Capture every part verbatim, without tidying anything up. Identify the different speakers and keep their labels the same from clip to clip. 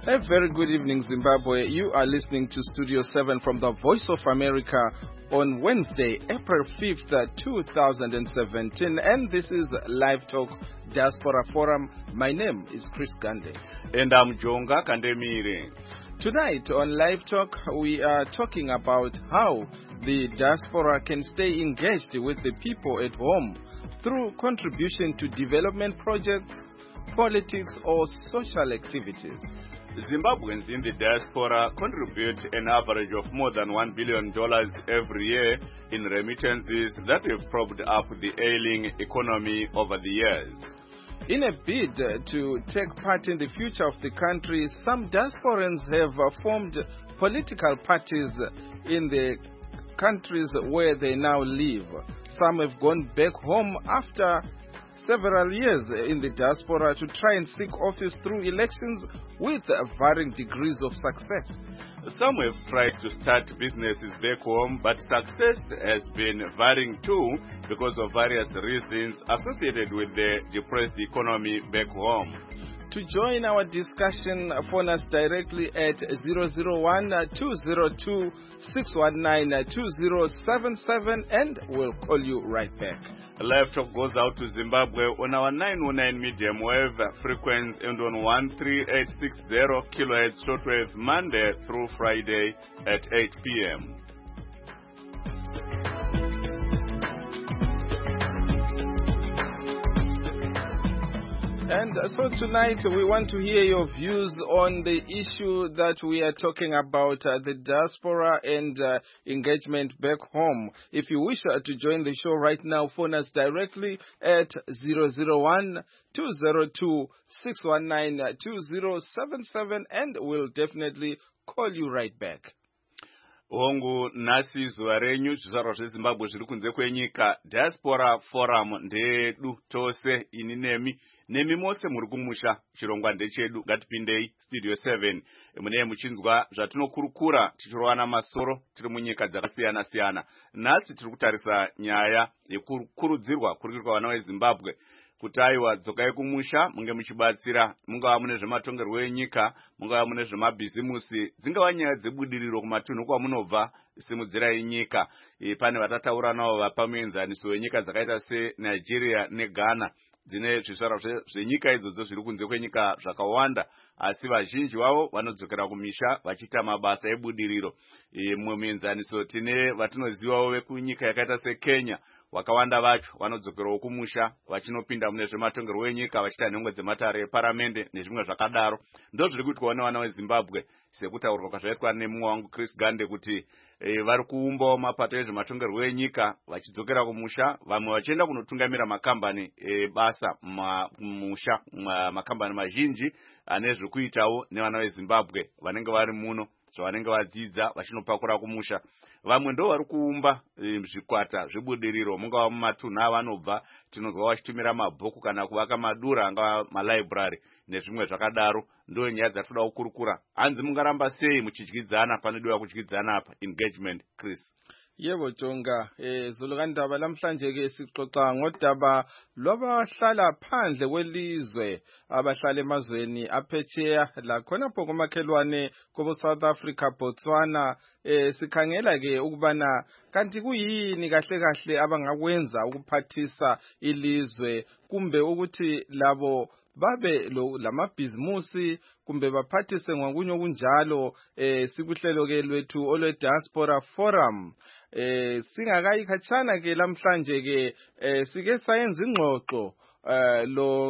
Speaker 1: A very good evening, Zimbabwe. You are listening to Studio seven from the Voice of America on Wednesday, April fifth, two thousand seventeen. And this is Live Talk Diaspora Forum. My name is Chris Gande.
Speaker 2: And I'm Jonga Kandemire.
Speaker 1: Tonight on Live Talk, we are talking about how the diaspora can stay engaged with the people at home through contribution to development projects, politics, or social activities.
Speaker 2: Zimbabweans in the diaspora contribute an average of more than one billion dollars every year in remittances that have propped up the ailing economy over the years.
Speaker 1: In a bid to take part in the future of the country, some diasporans have formed political parties in the countries where they now live. Some have gone back home after several years in the diaspora to try and seek office through elections with varying degrees of success.
Speaker 2: Some have tried to start businesses back home, but success has been varying too because of various reasons associated with the depressed economy back home.
Speaker 1: To join our discussion, phone us directly at zero zero one, two zero two, six one nine, two zero seven seven and we'll call you right back.
Speaker 2: Live Talk goes out to Zimbabwe on our nine oh nine medium wave frequency and on one three eight six zero kilohertz shortwave Monday through Friday at eight p.m.
Speaker 1: And so tonight we want to hear your views on the issue that we are talking about, uh, the diaspora and uh, engagement back home. If you wish uh, to join the show right now, phone us directly at zero zero one, two zero two, six one nine, two zero seven seven and we'll definitely call you right back.
Speaker 2: Hongu nasi zuva renyu zvizvarwa zveZimbabwe zviri kunze kwenyika Diaspora Forum ndedu tose ini nemi nemi mose muri kumusha chirongwa ndechedu ngatipindei Studio seven mune muchinzwa zvatinokurukura tichirowana masoro tiri munyika dzakasiyana siyana. Nhasi tiri kutarisa nyaya yekukurudzirwa kuri kuitwa vana veZimbabwe kuti aiwa dzokai kumusha munge muchibatsira mungava mune zvematongerwo enyika, mungava mune zvemabhizimusi, dzingava nyaya dzebudiriro kumatunhu kwamunobva simudzirai nyika. E, pane vatataura navo vapamuenzaniso wenyika dzakaita seNigeria neGhana dzine zvizvarwa zvenyika idzodzo zviri kunze kwenyika zvakawanda, asi vazhinji vavo vanodzokera kumisha vachiita mabasa ebudiriro. E, mumwe muenzaniso tine vatinozivawo vekunyika yakaita seKenya, wakawanda vacho vanodzokerawo kumusha vachinopinda mune zvematongerwo enyika vachiita nhengwe dzematare eparamende nezvimwe zvakadaro. Ndo zviri kuitwa nevana veZimbabwe sekutaurwa kwazvaitwa nemumwe wangu Chris Gande kuti e, vari kuumbawo mapato ezvematongerwo enyika vachidzokera kumusha, vamwe vachienda kunotungamira makambani ebasa mumusha, makambani mazhinji ane zvekuitawo nevana veZimbabwe vanenge vari muno zvavanenge vadzidza vachinopakura kumusha. Vamwe ndo vari kuumba e, zvikwata zvebudiriro mungava mumatunhu avanobva, tinozwa vachitumira mabhuku kana kuvaka madura angava malibrary nezvimwe zvakadaro. Ndo nyaya dzatoda kukurukura. Hanzi mungaramba sei muchidyidzana panodiwa kudyidzana apa engagement Chris?
Speaker 1: Yebo Jonga, eh zulukandaba lamhlanje ke sixoxa ngodaba lwabahlala phandle kwelizwe, abahlala emazweni aphetsheya la khonapho komakhelwane kobo South Africa, Botswana. Eh sikhangela ke ukubana kanti kuyini kahle kahle abangakwenza ukuphathisa ilizwe, kumbe ukuthi labo babe lo lamabhizimusi kumbe baphathise ngokunye okunjalo. Eh sikuhlelo ke lwethu olwe Diaspora Forum. Eh singakayi khatshana ke lamhlanje ke eh sike sayenza ingxoxo eh lo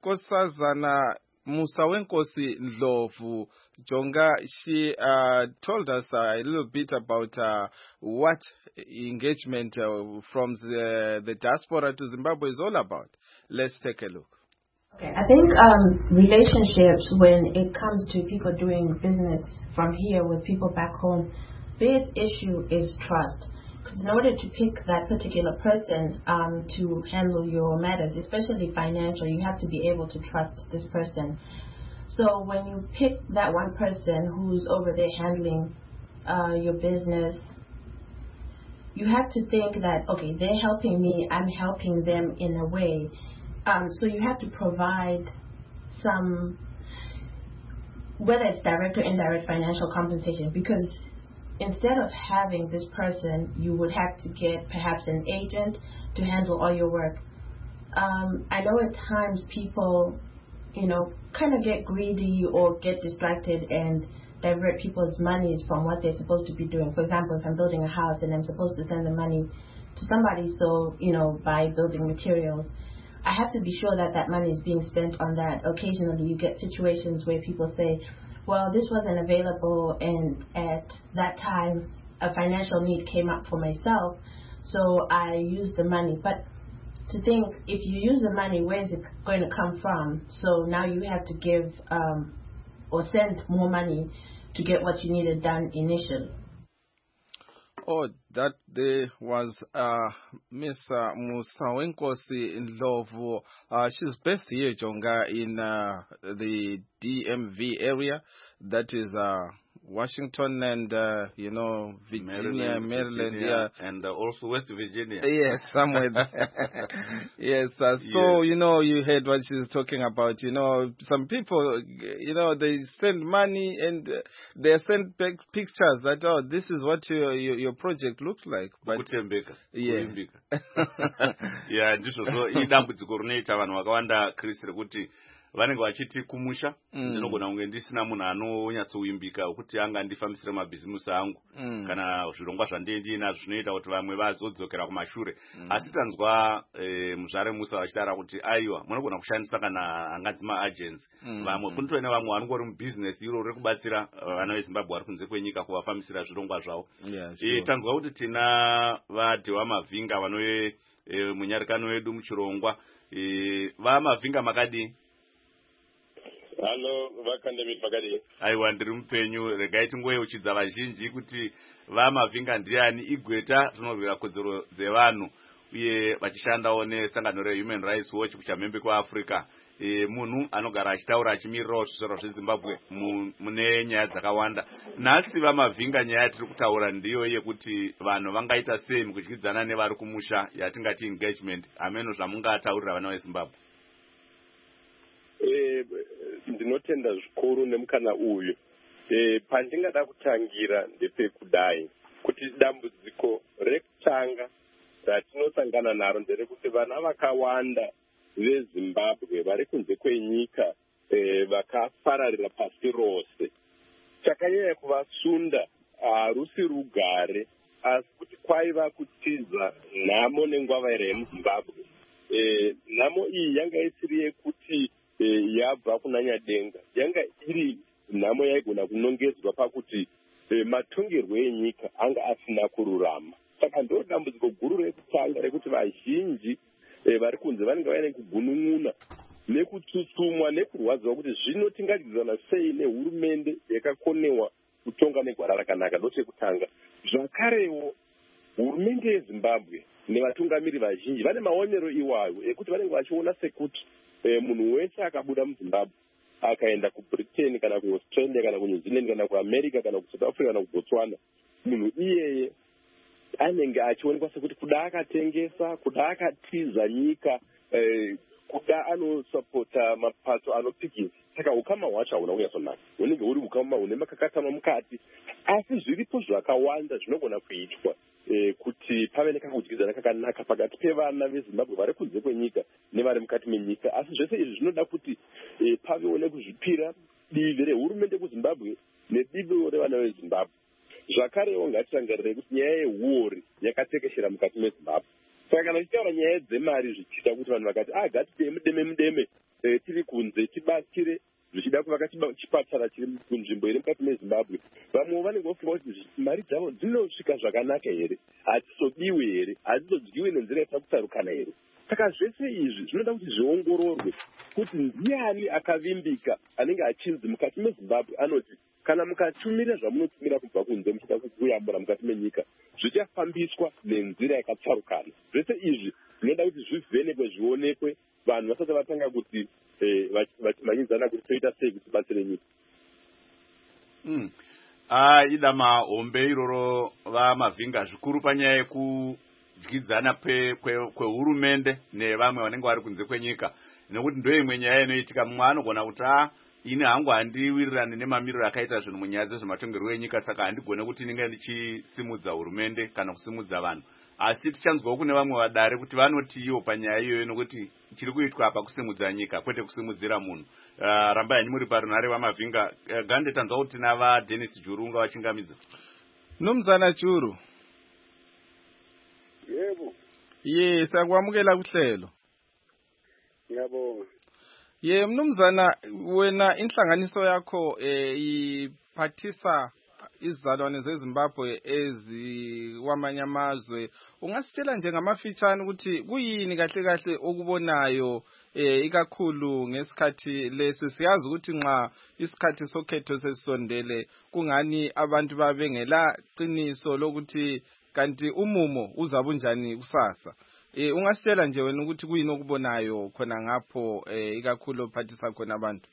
Speaker 1: Nkosazana Musa wenkosi Ndlovu Jonga. She uh, told us uh, a little bit about uh, what engagement uh, from the, the diaspora to Zimbabwe is all about. Let's take a look.
Speaker 3: Okay, I think um, relationships, when it comes to people doing business from here with people back home, biggest issue is trust. Because in order to pick that particular person um, to handle your matters, especially financial, you have to be able to trust this person. So when you pick that one person who's over there handling uh, your business, you have to think that, okay, they're helping me, I'm helping them in a way. Um, so you have to provide some whether it's direct or indirect financial compensation, because instead of having this person, you would have to get perhaps an agent to handle all your work. Um, I know at times people, you know, kind of get greedy or get distracted and divert people's monies from what they're supposed to be doing. For example, if I'm building a house and I'm supposed to send the money to somebody, so, you know, buy building materials, I have to be sure that that money is being spent on that. Occasionally you get situations where people say, well, this wasn't available, and at that time a financial need came up for myself, so I used the money. But to think, if you use the money, where is it going to come from? So now you have to give um, or send more money to get what you needed done initially.
Speaker 1: Oh, that there was uh, Miss uh, Musawenkosi Ndlovu. Uh, she's based here, Jonga, in uh, the D M V area. That is uh, Washington and, uh, you know, Virginia,
Speaker 2: Maryland,
Speaker 1: Maryland,
Speaker 2: Virginia,
Speaker 1: yeah.
Speaker 2: and uh, also West Virginia.
Speaker 1: Yes, somewhere there. Yes, uh, so,
Speaker 2: Yes.
Speaker 1: you know, you heard what she was talking about. You know, some people, you know, they send money and uh, they send back pictures that, oh, this is what your your, your project looks like. But
Speaker 2: yeah,
Speaker 1: yeah.
Speaker 2: yeah, ndizvo so idambudziko rinoita vanhu vakawanda Chris rekuti vanenge vachiti kumusha ndinogona kunge ndisina munhu anonyatsowimbika wekuti anga ndifambisire mabhizimusi angu
Speaker 1: Mm.
Speaker 2: kana zvirongwa zvandinazvo zvinoita kuti vamwe vazodzokera kumashure. Asi tanzwa eh, muzvare musa vachitaura kuti aiwa munogona kushandisa kana anganzi maagents vamwe kunitove nevamwe vanongori mubusiness iro riri kubatsira vana veZimbabwe vari kunze kwenyika kuvafambisira zvirongwa zvavo.
Speaker 1: Yeah, sure.
Speaker 2: Eh, tanzwa kuti tina vadhewa mavhinga vanove eh, munyarikano wedu muchirongwa. Eh, vamavhinga makadi
Speaker 4: Hello, vakandemi pakadi.
Speaker 2: aiwa ndiri mupenyu. Regai tingoyeuchidza vazhinji kuti vamavhinga ndiani, igweta rinorwira kodzero dzevanhu uye vachishandawo nesangano reHuman Rights Watch kuchamhembe kwaAfrica. E, munhu anogara achitaura achimirirawo zvisoro zveZimbabwe mune nyaya dzakawanda. Nhasi vamavhinga nyaya yatiri kutaura ndiyo yekuti vanhu vangaita sei mukudyidzana nevari kumusha yatingati engagement. Ameno zvamungataurira vana veZimbabwe.
Speaker 4: Eh, ndinotenda zvikuru nemukana uyu. Eh, pandingada kutangira ndepekudai kuti dambudziko rekutanga ratinosangana naro nderekuti vana vakawanda veZimbabwe vari kunze kwenyika eh, vakapararira pasi rose. Chakanyanya kuvasunda harusi rugare, asi kuti kwaiva kutiza nhamo nengwavaira yemuZimbabwe. Eh, nhamo iyi yanga isiri yekuti eh, yabva kunanya denga, yanga iri nhamo yaigona kunongedzwa pakuti eh, matongerwo enyika anga asina kururama. Saka ndo dambudziko guru rekutanga rekuti vazhinji eh, vari kunze vanenge vaine kugunun'una nekutsutsumwa nekurwadziwa kuti zvino tingagadzirana sei nehurumende yakakonewa kutonga negwara rakanaka. Ndochekutanga zvakarewo hurumende yeZimbabwe nevatungamiri vazhinji vane maonero iwayo ekuti vanenge vachiona sekuti eh, munhu wese akabuda muZimbabwe akaenda kuBritain kana kuAustralia kana kuNew Zealand kana kuAmerica kana kuSouth Africa kana kuBotswana, munhu iyeye anenge achionekwa sekuti kuda akatengesa, kuda akatiza nyika, eh, kuda anosapota mapatso anopikisa. Saka ukama hwacho hauna kunyasonaka, unenge uri ukama une makakatama mukati. Asi zviripo zvakawanda zvinogona kuitwa eh, kuti pave nekakudyidzana kakanaka pakati pevana veZimbabwe vari kunze kwenyika nevari mukati menyika. Asi zvese izvi zvinoda kuti eh, pavewo nekuzvipira divi rehurumende kuZimbabwe nedivi revana veZimbabwe. Zvakarewo ngatirangarire kuti nyaya yehuori yakatekeshera mukati meZimbabwe. Saka kana tichitaura nyaya dzemari zvichida kuti vanhu vakati ah gati mudeme mudeme eh, tiri kunze tibatsire zvichida kuvaka chipatara chiri kunzvimbo iri mukati meZimbabwe, vamwe vanenge vofunga kuti mari dzavo dzinosvika zvakanaka here, hadzisodiwe here, hadzidodyiwe nenzira yatakutsarukana here. Saka zvese izvi zvinoda kuti zviongororwe kuti ndiani akavimbika anenge achinzi mukati meZimbabwe anoti kana mukatumira zvamunotumira kubva kunze muchida kuyambura mukati menyika zvichafambiswa nenzira yakatsarukana. Zvese izvi zvinoda kuti zvivhenekwe zvionekwe vanhu vasati vatanga kuti eh, vachimanyidzana kuti toita sei kuti batsire nyika.
Speaker 2: Mm. Ah, ida mahombe iroro vamavhinga zvikuru panyaya yekudyidzana kwehurumende nevamwe vanenge vari kunze kwenyika, nekuti ndo imwe nyaya inoitika. Mumwe anogona kuti ah ini hangu handiwirirane nemamiriro akaita zvinhu munyaya dzezvematongerwo enyika, saka handigone kuti ndinge ndichisimudza hurumende kana kusimudza vanhu, asi tichanzwawo kune vamwe vadare kuti vanotiwo panyaya iyoyo, nokuti chiri kuitwa apa kusimudza nyika kwete kusimudzira munhu. Uh, rambai hanyu muri parunare vaMavhinga. Uh, gande tanzwa kuti nava Dennis Juru unga vachingamidza.
Speaker 1: Nomzana Juru.
Speaker 5: Yebo.
Speaker 1: Ye, sakwamukela kuhlelo.
Speaker 5: Ngiyabonga.
Speaker 1: Ye, mnumzana wena inhlanganiso yakho eh iphathisa izizalwane zeZimbabwe ezikwamanye amazwe. Ungasitshela nje ngamafitshane ukuthi kuyini kahle kahle okubonayo eh ikakhulu ngesikhathi lesi? Siyazi ukuthi nxa isikhathi sokhetho sesondele kungani abantu babengela qiniso lokuthi kanti umumo uzabunjani kusasa. Eh ungasitshela nje wena ukuthi kuyini okubonayo khona ngapho eh ikakhulu ophathisa khona abantu?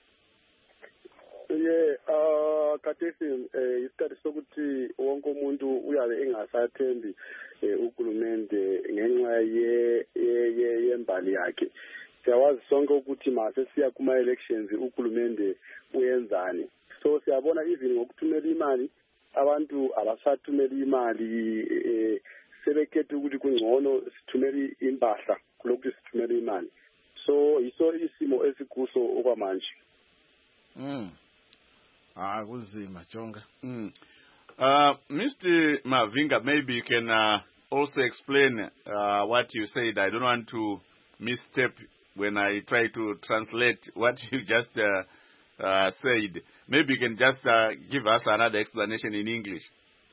Speaker 5: Ye uh kathesi eh isikhathi sokuthi wonke umuntu uyabe engasathembi uhulumende ngenxa ye ye yembali yakhe. Siyawazi sonke ukuthi mase siya kuma elections uhulumende uyenzani. So siyabona even ngokuthumela imali abantu abasathumela imali eh sebekhethe ukuthi kungcono sithumela impahla kulokuthi sithumela imali. So iso isimo esikuso okwamanje.
Speaker 1: Mm. Ah, kuzima jonga.
Speaker 2: Mm. Uh, Mister Mavinga, maybe you can uh, also explain uh, what you said. I don't want to misstep when I try to translate what you just uh, uh, said. Maybe you can just uh, give us another explanation in English.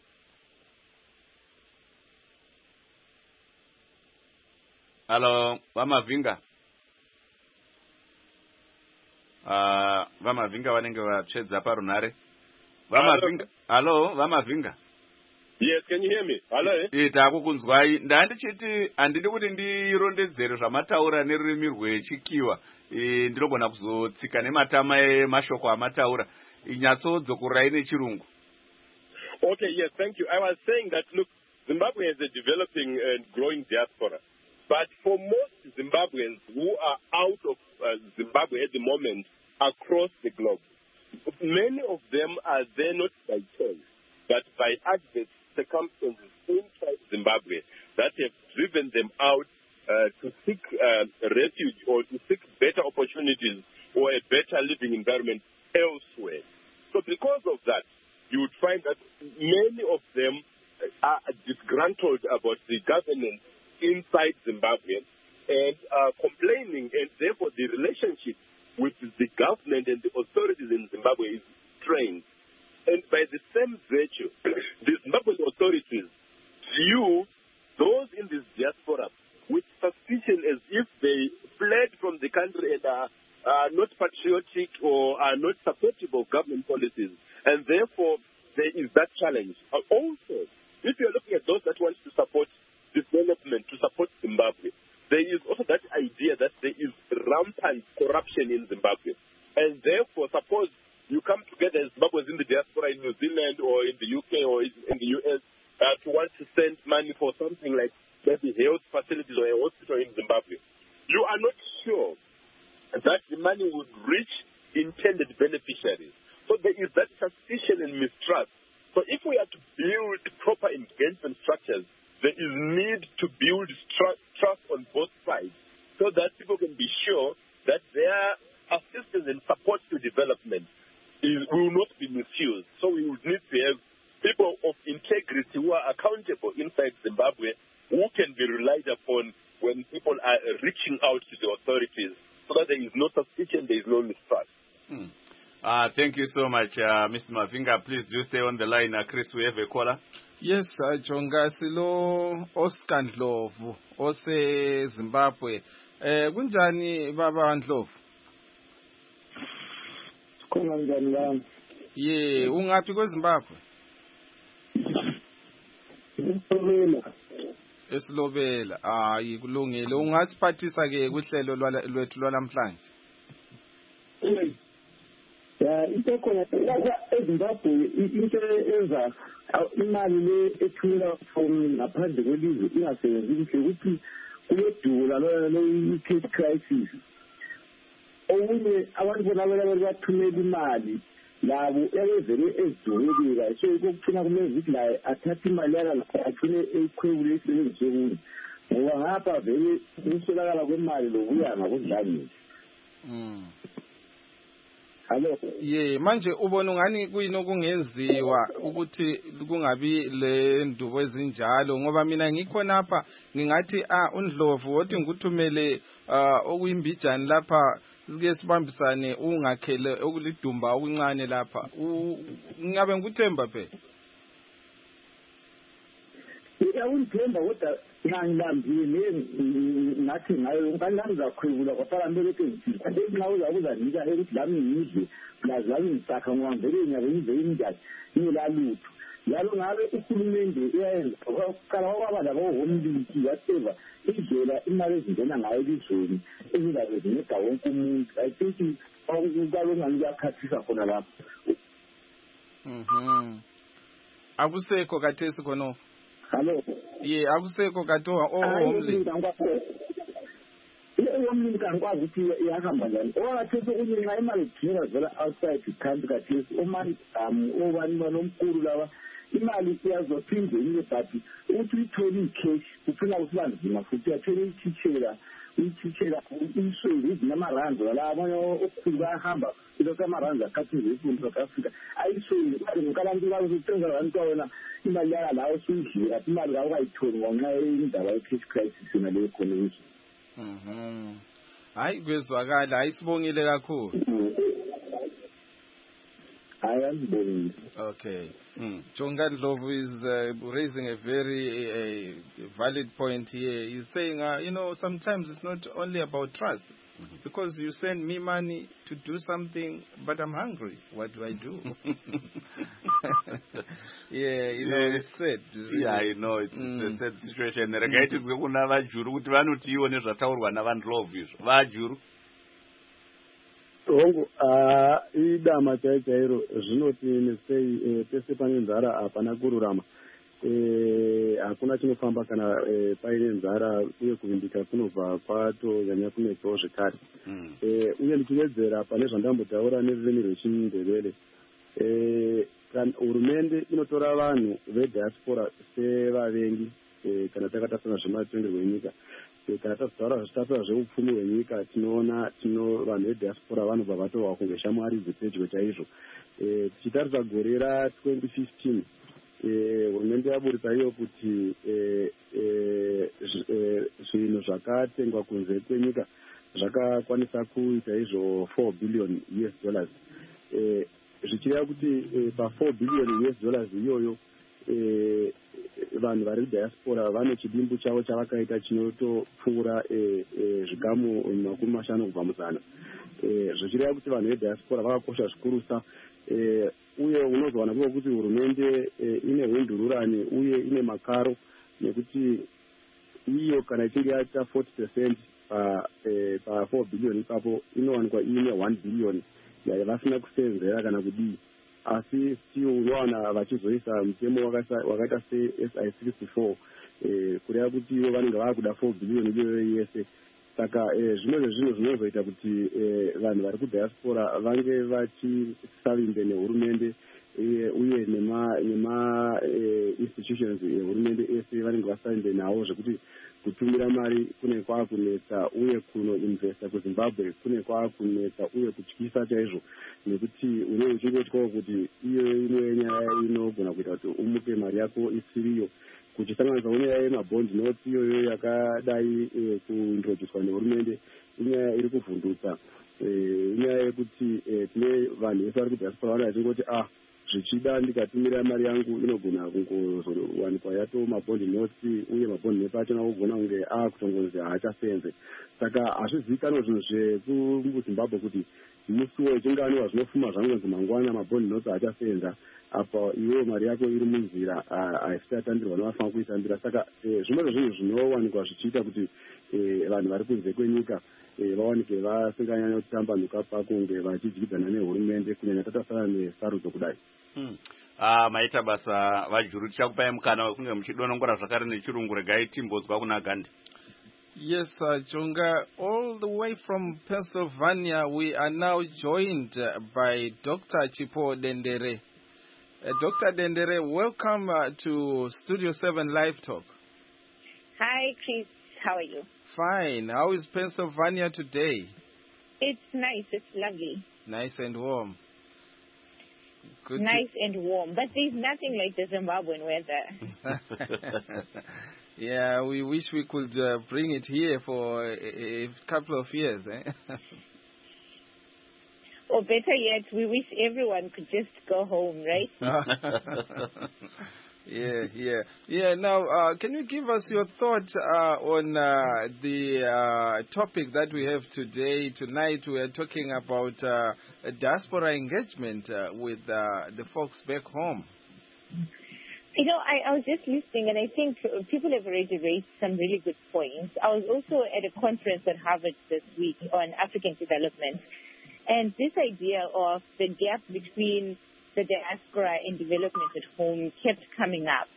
Speaker 2: Hello, Mavinga. Uh, vaMavhinga vanenge vachedza parunare. vaMavhinga. Hello, vaMavhinga.
Speaker 4: Yes, can you hear me? Hello.
Speaker 2: Eh, takukunzwai. Ndandichiti handidi kuti ndirondedzere zvamataura nerurimi rwechikiwa. Eh, ndinogona kuzotsika nematama emashoko amataura. Inyatsodzokurayi nechirungu.
Speaker 4: Okay, yes, thank you. I was saying that, look, Zimbabwe has a developing and growing diaspora. But for most Zimbabweans who are out of uh, Zimbabwe at the moment across the globe, many of them are there not by choice, but by adverse circumstances inside Zimbabwe that have driven them out uh, to seek uh, refuge or to seek better opportunities or a better living environment elsewhere. So because of that, you would find that many of them are disgruntled about the governance inside Zimbabwe and uh, complaining, and therefore the relationship with the government and the authorities in Zimbabwe is strained. And by the same virtue, the Zimbabwean authorities view those in this diaspora with suspicion as if they fled from the country and are, are not patriotic or are not supportive of government policies. And therefore, there is that challenge. Uh, also, if you're looking at those that want to support development, to support Zimbabwe, there is also that idea that there is rampant corruption in Zimbabwe. And therefore, suppose you come together as Zimbabweans in the diaspora in New Zealand or in the U K or in the U S uh, to want to send money for something like maybe health facilities or a hospital in Zimbabwe, you are not sure that the money would reach intended beneficiaries. So there is that suspicion and mistrust. So if we are to build proper engagement structures, there is need to build trust on both sides so that people can be sure that their assistance and support to development is, will not be misused. So we would need to have people of integrity who are accountable inside Zimbabwe who can be relied upon when people are reaching out to the authorities so that there is no suspicion, there is no mistrust.
Speaker 2: Hmm. Uh, thank you so much, uh, Mister Mavinga. Please do stay on the line. Uh, Chris, we have a caller.
Speaker 1: Yes, uh, Jonga silo Oscar Ndlovu ose Zimbabwe. Eh kunjani baba Ndlovu?
Speaker 5: Khona njani la?
Speaker 1: Ye, ungaphi kweZimbabwe?
Speaker 5: Esilobela.
Speaker 1: Esilobela. Hayi kulungile. Ungasiphathisa ke kuhlelo lwethu lwalamhlanje.
Speaker 5: Ya, into khona lapha eZimbabwe into enza imali le ethula from ngaphandle kwelizwe ingasebenzi kuhle ukuthi kuyedula lo cash crisis. okunye abantu bona vari vathumela imali labo yavevele ezidolobeka so kokuthina kumele ukuthi la athathe imali yakala athine eyikhwebule isebenzise kuyo ngoba ngapha vele ukuswelakala kwemali lokuya ngakudlamini. Hello.
Speaker 1: Ye manje ubona ungani kuyini okungenziwa ukuthi kungabi le ndubo ezinjalo ngoba mina ngikhona lapha ngingathi ah uNdlovu othi ngikuthumele okuyimbijana lapha sike sibambisane ungakhele okulidumba okuncane lapha ngabe ngikuthemba phela.
Speaker 5: Uyawuthemba kodwa ngangilambile ngathi ngayo ngizakhwebula kodwa mele ukuthi kanti nxa uzakuza nika ukuthi lami ngidle plus lami ngisakha ngoba ngivele ngiyabe ngize injani ngilalutho yalo ngabe uhulumende uyayenza okokuqala kwaba labo homliki whatever indlela imali ezingena ngayo elizweni ezingabe zinceda wonke umuntu I think ukalongani kuyakhathisa khona lapho.
Speaker 1: Mhm. Akusekho kathesi khona.
Speaker 5: Hello.
Speaker 1: Ye akusekho kato oh homli. Yomlimi kankwazi ukuthi iyahamba njani. Owathese unyinga imali kujira vela outside the country kathesi omani um obani banomkhulu laba imali iyazophinde inye but uthi uyithole icash kuphela usibanzima futhi uyathela ichithela ichithela iswele izinamarandi la abanye okukhulu bayahamba lokho amarandi akhathile ifundo South Africa ayiswele manje ngokalantu bazothenga abantu wona imali yala la usuyidlile athi imali la ukayitholi ngenxa yendaba ye-cash crisis na le economy. Mhm. Hayi kwezwakala ayisibongile kakhulu.
Speaker 5: Ayasibongile.
Speaker 1: Okay. Mm. Jonga Ndlovu is uh, raising a very uh, valid point here. He's saying, uh, you know, sometimes it's not only about trust. Mm-hmm. Because you send me money to do something, but I'm hungry. What do I do? Yeah, you know, yeah. It's sad.
Speaker 2: Really. Yeah, I know. It's, mm. it's a sad situation. Regaiti kuna vajuru kuti vanotiwo nezvataurwa navaNdlovu izvo. Vajuru.
Speaker 5: Hongu, idama chai chairo zvinoti nesei pese pane nzara hapana kururama. Hakuna chinofamba kana paine nzara uye kuvimbika kunobva kwatonyanya kunetsawo zvekare. Uye ndichivedzera pane zvandambotaura nerurimi rwechindevere. Hurumende inotora vanhu vediaspora sevavengi kana takatasana zvematongerwo enyika. Kana tazotaura zvitaura zveupfumi hwenyika tinoona tino vanhu vediaspora vanobva vatova kunge shamwari dzepedyo chaizvo. Tichitarisa gore ratwenty fifteen hurumende yaburitsa iyo kuti zvinhu zvakatengwa kunze kwenyika zvakakwanisa kuita izvo four billion U S dollars. Zvichireva kuti pa four billion U S dollars iyoyo vanhu vari diaspora vane chidimbu chavo chavakaita chinotopfuura zvikamu makumi mashanu kubva muzana. Zvichireva kuti vanhu vediaspora vakakosha zvikurusa. Uye unozowana kuva kuti hurumende ine hwendururani uye ine makaro nekuti iyo kana ichinge yaita forty percent pa pa four billion ipapo inowanikwa ine one billion yavasina kusenzera kana kudii. Asi still unowana vachizoisa mutemo wakaita se-S I sixty-four kureva kuti ivo vanenge vaakuda four billion iyoyo yese. Saka zvimwe zvezvinhu zvinozoita kuti vanhu vari kudiaspora vange vachisavimbe nehurumende uye nema institutions ehurumende ese vanenge vasavimbe nawo zvekuti kutumira mari kune kwaakunetsa uye kunoinvesta kuZimbabwe kune kwaakunetsa uye kutyisa chaizvo nekuti unenge uchingotyawo kuti iyo imwe nyaya inogona kuita kuti umuke mari yako isiriyo. Kuchisanganisa unyaya yemabhondi notes iyoyo yakadai kuintroducwa nehurumende inyaya iri kuvhundutsa. Inyaya yekuti tine vanhu vese vari kudiaspora vana vachingoti ah zvichida ndikatumira mari yangu inogona kungozowanikwa yato mabhondi notes uye mabhondi notes achona kugona kunge akutongonzi haachasenze. Saka hazvizivikanwa zvinhu zvekuzimbabwe kuti musuwo ichinganiwa zvinofuma zvangonzi mangwana mabhondi notes haachasenza apa iwewo mari yako iri munzira haisati yatandirwa nevafanira kuitambira. Saka zvimwe zvinhu zvinowanikwa zvichiita kuti vanhu vari kunze kwenyika vawanike vasinganyanya kutambanuka pakunge vachidyidzana nehurumende kunyanya tatasara nesarudzo kudai.
Speaker 2: Maita basa vajuru tichakupai mukana wekunge muchidonongora zvakare nechirungu. Regai timbodzwa kuna Gandhi.
Speaker 1: Yes, uh, Jonga, all the way from Pennsylvania, we are now joined uh, by Doctor Chipo Dendere. Uh, Doctor Dendere, welcome uh, to Studio seven Live Talk.
Speaker 6: Hi, Chris. How are you?
Speaker 1: Fine. How is Pennsylvania today?
Speaker 6: It's nice. It's lovely.
Speaker 1: Nice and warm. Good
Speaker 6: nice to... and warm. But there's nothing like the Zimbabwean weather.
Speaker 1: Yeah, we wish we could uh, bring it here for a, a couple of years. Eh?
Speaker 6: Or better yet, we wish everyone could just go home, right?
Speaker 1: yeah, yeah. Yeah, now, uh, can you give us your thoughts uh, on uh, the uh, topic that we have today? Tonight we are talking about uh, diaspora engagement uh, with uh, the folks back home.
Speaker 6: You know, I, I was just listening, and I think people have already raised some really good points. I was also at a conference at Harvard this week on African development, and this idea of the gap between the diaspora and development at home kept coming up.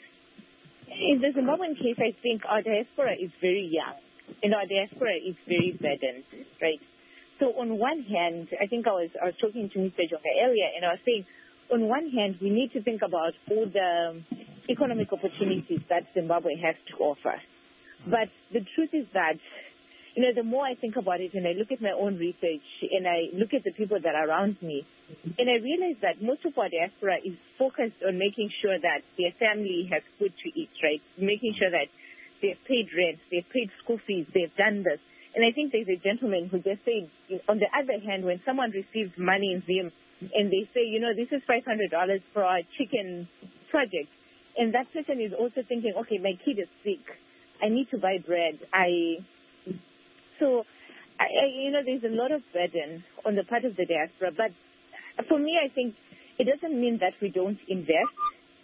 Speaker 6: In the Zimbabwean case, I think our diaspora is very young, and our diaspora is very burdened, right? So on one hand, I think I was, I was talking to Mister Jonga earlier, and I was saying, on one hand, we need to think about all the economic opportunities that Zimbabwe has to offer. But the truth is that, you know, the more I think about it and I look at my own research and I look at the people that are around me, and I realize that most of our diaspora is focused on making sure that their family has food to eat, right? Making sure that they've paid rent, they've paid school fees, they've done this. And I think there's a gentleman who just said, on the other hand, when someone receives money in Zim, and they say, you know, this is five hundred dollars for our chicken project. And that person is also thinking, okay, my kid is sick. I need to buy bread. I So, I, I, you know, there's a lot of burden on the part of the diaspora. But for me, I think it doesn't mean that we don't invest.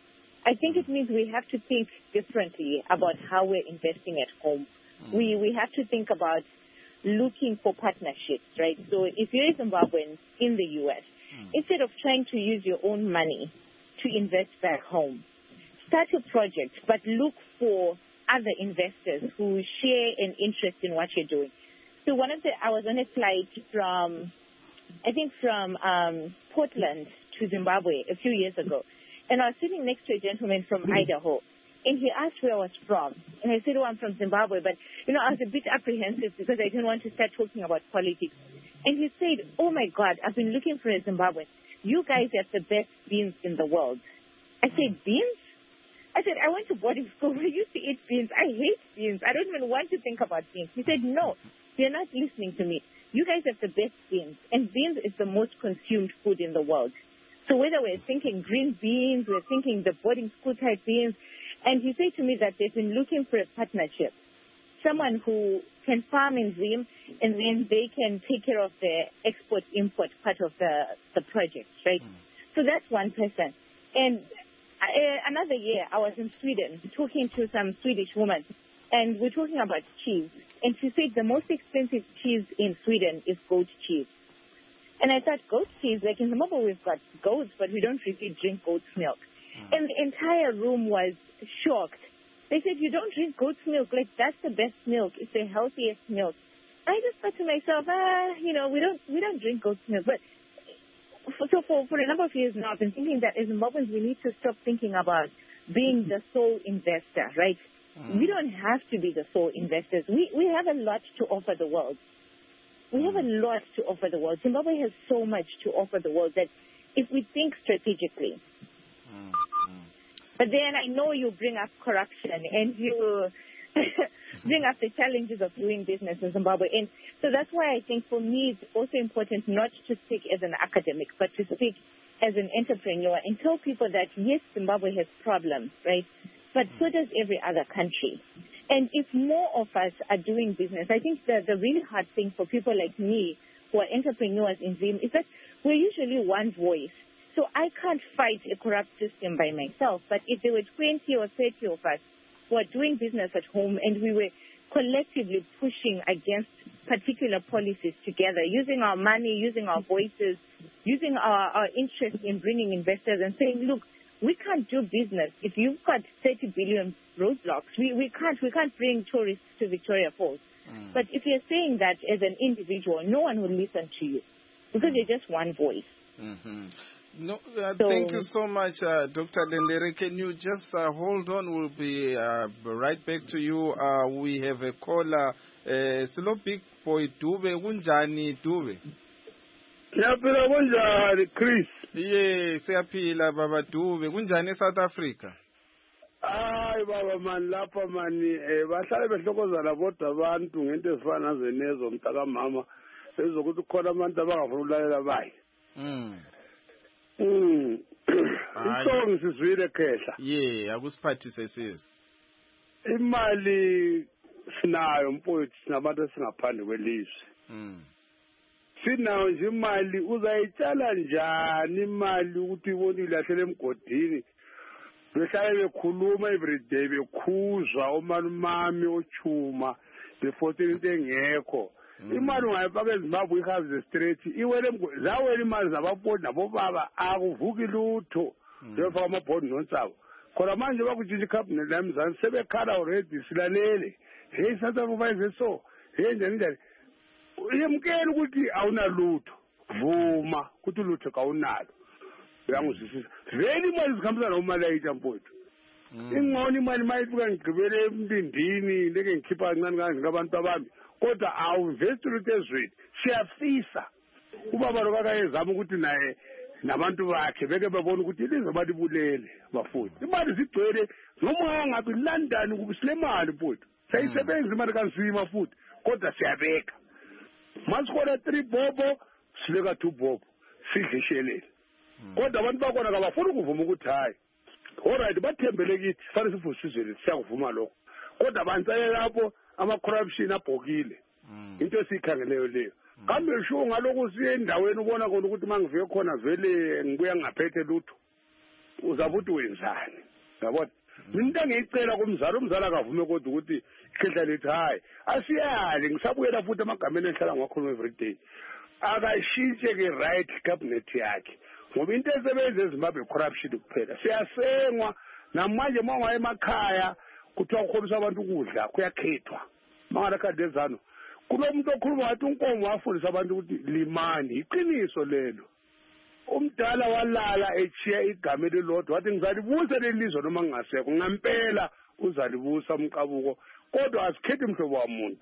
Speaker 6: I think it means we have to think differently about how we're investing at home. Mm. We, we have to think about looking for partnerships, right? So if you're a Zimbabwean in the U S, instead of trying to use your own money to invest back home, start a project, but look for other investors who share an interest in what you're doing. So one of the, I was on a flight from, I think from um, Portland to Zimbabwe a few years ago, and I was sitting next to a gentleman from Idaho, and he asked where I was from, and I said, oh, I'm from Zimbabwe, but, you know, I was a bit apprehensive because I didn't want to start talking about politics. And he said, oh, my God, I've been looking for a Zimbabwean. You guys have the best beans in the world. I said, beans? I said, I went to boarding school. I used to eat beans. I hate beans. I don't even want to think about beans. He said, no, they're not listening to me. You guys have the best beans, and beans is the most consumed food in the world. So whether we're thinking green beans, we're thinking the boarding school type beans, and he said to me that they've been looking for a partnership, someone who can farm in Zim, and then they can take care of the export-import part of the, the project, right? Mm. So that's one person. And uh, another year, I was in Sweden talking to some Swedish woman, and we're talking about cheese. And she said the most expensive cheese in Sweden is goat cheese. And I thought, goat cheese, like in Zimbabwe, we've got goats, but we don't really drink goat's milk. Mm. And the entire room was shocked. They said, you don't drink goat's milk. Like, that's the best milk. It's the healthiest milk. I just thought to myself, ah, you know, we don't we don't drink goat's milk. But for, so for, for a number of years now, I've been thinking that as Zimbabweans, we need to stop thinking about being the sole investor, right? Mm. We don't have to be the sole investors. We, we have a lot to offer the world. We have a lot to offer the world. Zimbabwe has so much to offer the world that if we think strategically, mm. But then I know you bring up corruption and you bring up the challenges of doing business in Zimbabwe. And so that's why I think for me it's also important not to speak as an academic, but to speak as an entrepreneur and tell people that, yes, Zimbabwe has problems, right? But so does every other country. And if more of us are doing business, I think that the really hard thing for people like me who are entrepreneurs in Zim is that we're usually one voice. So I can't fight a corrupt system by myself. But if there were twenty or thirty of us who are doing business at home and we were collectively pushing against particular policies together, using our money, using our voices, using our, our interest in bringing investors and saying, look, we can't do business if you've got thirty billion roadblocks. We, we can't we can't bring tourists to Victoria Falls. Mm. But if you're saying that as an individual, no one will listen to you because you're just one voice.
Speaker 1: Mm-hmm. No, uh,
Speaker 6: so,
Speaker 1: thank you so much, uh, Doctor Lendere. Can you just uh, hold on? We'll be uh, right back to you. Uh, we have a caller. Uh, Silo Big Boy Dube. Unjani Dube.
Speaker 5: Siyaphila kunjani Chris?
Speaker 1: Yes, siyaphila baba Dube. Kunjani South Africa?
Speaker 5: Hayi baba man lapha mani eh bahlale behlokozana bodwa abantu ngento ezifana zenezo mntaka mama ezokuthi khona abantu abangafuna ukulalela bayi.
Speaker 1: Mm.
Speaker 5: Mm. Isongi sizwile khehla.
Speaker 1: Yeah, akusiphathise sizwe.
Speaker 5: Imali sinayo mfowethu sinabantu esingaphandle kwelizwe.
Speaker 1: Mm.
Speaker 5: Sinayo nje imali uzayitshala njani imali ukuthi ibone ilahlele emgodini. Behlale bekhuluma every day bekhuzwa omanumami ochuma befothela into engekho. Imali ungayifaka eZimbabwe ihambe straight iwele zawela imali zabapoti nabobaba akuvuki lutho njengofaka amabhodi nonsabo khona manje bakujinja icabinet lamzansi sebekhala already silalele hey South Africa so hey njani njani uyemkela ukuthi awunalutho vuma ukuthi lutho kawunalo uyangizwisisa vele imali zikhambisana nomalayitha mfowethu ingqono imali mayifika ngigqibele emlindini ndeke ngikhipha kancane kancane ngabantu abami kodwa awuvesti lutho ezweni siyafisa ubaba lo kakayezama ukuthi naye nabantu bakhe beke babona ukuthi ilizwe balibulele bafundi imali zigcwele noma ngabe London kubisile imali mfowethu sayisebenza imali kanzima futhi kodwa siyabeka masikhola three bobo sibeka two bobo sidlishelele kodwa abantu bakona kabafuna ukuvuma ukuthi hayi alright bathembele kithi fanele sifusizwe siyakuvuma lokho kodwa bantsayela lapho ama corruption abhokile into esikhangeleyo leyo kambe lisho ngaloko siye endaweni ubona khona ukuthi mangiveke khona vele ngibuya ngaphethe lutho uzabuthi wenzani yabona mina ngiyicela kumzali umzali akavume kodwa ukuthi ikhehla lethi hayi asiyali ngisabuyela futhi amagameni enhlala ngakhuluma every day akashintshe ke right cabinet yakhe ngoba into esebenza eZimbabwe corruption kuphela siyasengwa namanje mawungaye emakhaya kuthiwa ukholisa abantu ukudla kuyakhethwa mangalakhadezano kunomuntu okhuluma wathi unkomo wafundisa abantu ukuthi limani iqiniso lelo umdala walala echiya igama elilodwa wathi ngizalibusa lelizwe noma ngingasekho ngampela uzalibusa umqabuko kodwa asikhethi mhlobo wamuntu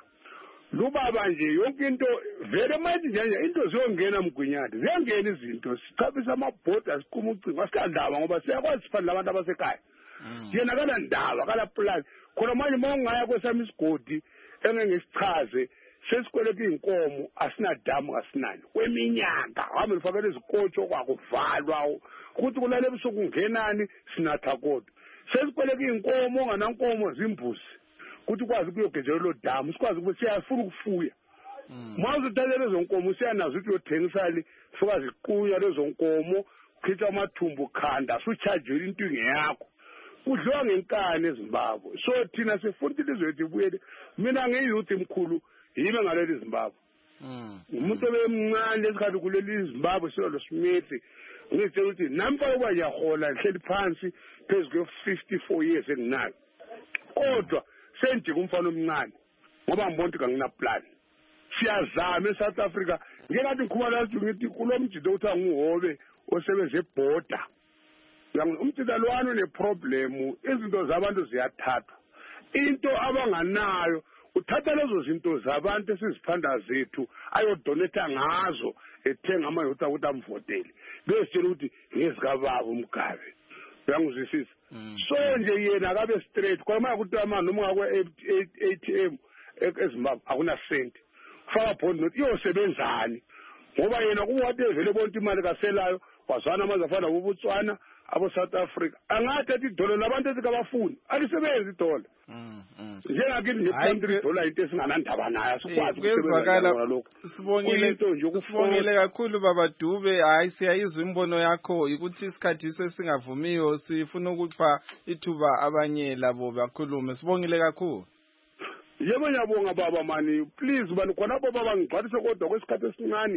Speaker 5: lubaba nje yonke into vele manje nje into ziyongena mgwinyati ziyangena izinto sichabisa amabhodi asiqhuma ucingo asikandaba ngoba siyakwazi sifana labantu abasekhaya yena kana ndaba kana plan khona manje mawungaya kwesami isigodi engengisichaze sesikweleka inkomo asinadamu asinani kweminyaka hamba lifakela izikotsho kwakuvalwa ukuthi kulale ebusuku ngenani sinatha kodwa sesikweleka inkomo nganankomo zimbuzi ukuthi kwazi kuyogezela lo damu sikwazi ukuthi siyafuna ukufuya manje uthathe lezo nkomo siyanazo ukuthi uyothengisala fuka ziqunya lezo nkomo khitha amathumbu khanda suchargela intinge yakho kudliwa ngenkani eZimbabwe so thina sifuna ilizwe lethu ibuyele mina ngiyuthi mkhulu yime ngaleli Zimbabwe umuntu obemncane lesikhathi kuleli Zimbabwe silo Smith ngitshela ukuthi nampa ukuba yahola ngihleli phansi phezu kwe fifty-four years enginayo kodwa sendika umfana omncane ngoba ngibona ukuthi kangina plan siyazama eSouth Africa ngeke ngikhuma la ngithi kulomjido uthi anguhobe osebenze eborder umthidalwano neproblem izinto zabantu ziyathathwa into abanganayo uthatha lezo zinto zabantu esizithanda zethu ayodonetha ngazo ethenga amayotha ukuthi amvotele besitshela ukuthi ngezikababa umgabe uyangizwisisa so nje yena akabe straight kwamanye ukuthi ama noma ngakwe A T M eZimbabwe akuna cent faka bond note iyosebenzani ngoba yena kuwathi vele bonke imali kaselayo wazwana amazwe afana bobutswana abo South Africa angathathi idollar labantu ezikabafuni alisebenzi idollar njengakithi nje country dollar into esinganandaba nayo sikwazi
Speaker 1: ukwezwakala lokho sibongile sibongile kakhulu baba Dube hayi siyayizwa imbono yakho ukuthi isikhathi sesingavumiyo sifuna ukupha ithuba abanye labo bakhulume sibongile kakhulu
Speaker 5: yebo ngiyabonga baba mani please bani khona baba bangigcwalise kodwa kwesikhathi esincane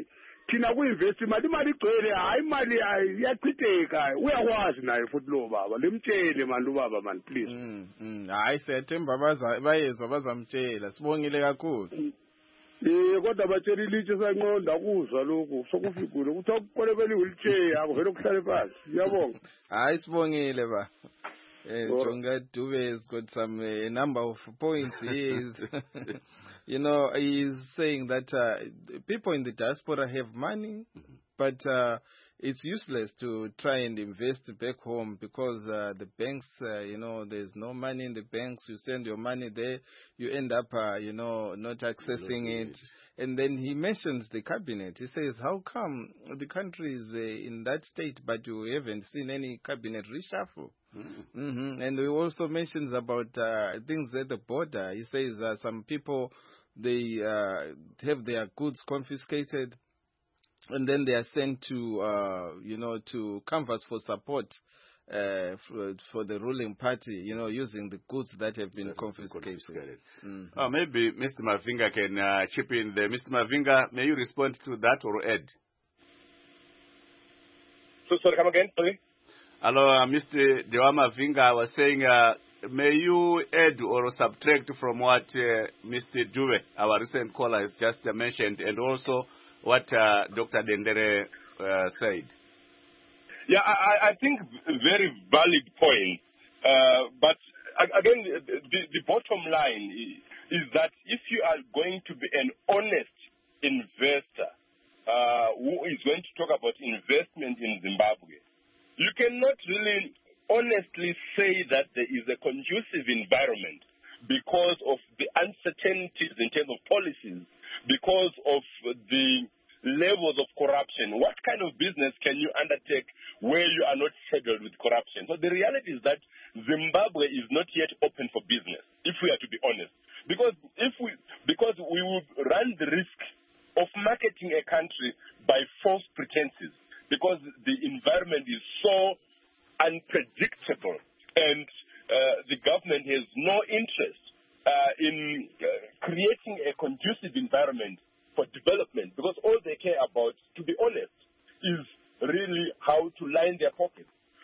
Speaker 5: thina ku-invest imali imali igcwele hayi imali iyachitheka uyakwazi naye futhi lo baba limtshele mani lo baba mani please.
Speaker 1: Mm, mm. Hayi siyathemba bayezwa bazamtshela sibongile kakhulu.
Speaker 5: Eh kodwa batshela ilitshe sanqonda kuzwa lokhu sokufikule ukuthi akukolekela i-wheelchair yabo vele kuhlale phansi siyabonga.
Speaker 1: Hayi sibongile ba. Uh, Jonga Dube has got some a uh, number of points. He is, you know, he's saying that uh, people in the diaspora have money, mm-hmm. but uh, it's useless to try and invest back home because uh, the banks, uh, you know, there's no money in the banks. You send your money there, you end up, uh, you know, not accessing it. And then he mentions the cabinet. He says, how come the country is uh, in that state, but you haven't seen any cabinet reshuffle? Mm-hmm. Mm-hmm. And he also mentions about uh, things at the border. He says uh, some people, they uh, have their goods confiscated, and then they are sent to, uh, you know, to canvass for support uh, for, for the ruling party, you know, using the goods that have been confiscated. confiscated. Mm-hmm.
Speaker 2: Oh, maybe Mister Mavinga can uh, chip in there. Mister Mavinga, may you respond to that or add?
Speaker 4: So, sorry, come again, sorry?
Speaker 2: Hello, uh, Mister Dewa Mavinga was saying, uh, may you add or subtract from what uh, Mister Dube, our recent caller, has just uh, mentioned, and also what uh, Doctor Dendere uh, said?
Speaker 4: Yeah, I, I think very valid point. Uh, but again, the, the bottom line is, is that if you are going to be an honest investor uh, who is going to talk about investment in Zimbabwe, you cannot really honestly say that there is a conducive environment because of the uncertainties in terms of policies, because of the levels of corruption. What kind of business can you undertake where you are not saddled with corruption? So the reality is that Zimbabwe is not yet open for business, if we are to be honest. Because if we because we would run the risk of marketing a country by false pretenses, because the environment is so unpredictable and uh, the government has no interest uh, in uh, creating a conducive environment for development, because all they care about, to be honest, is really how to line their pockets.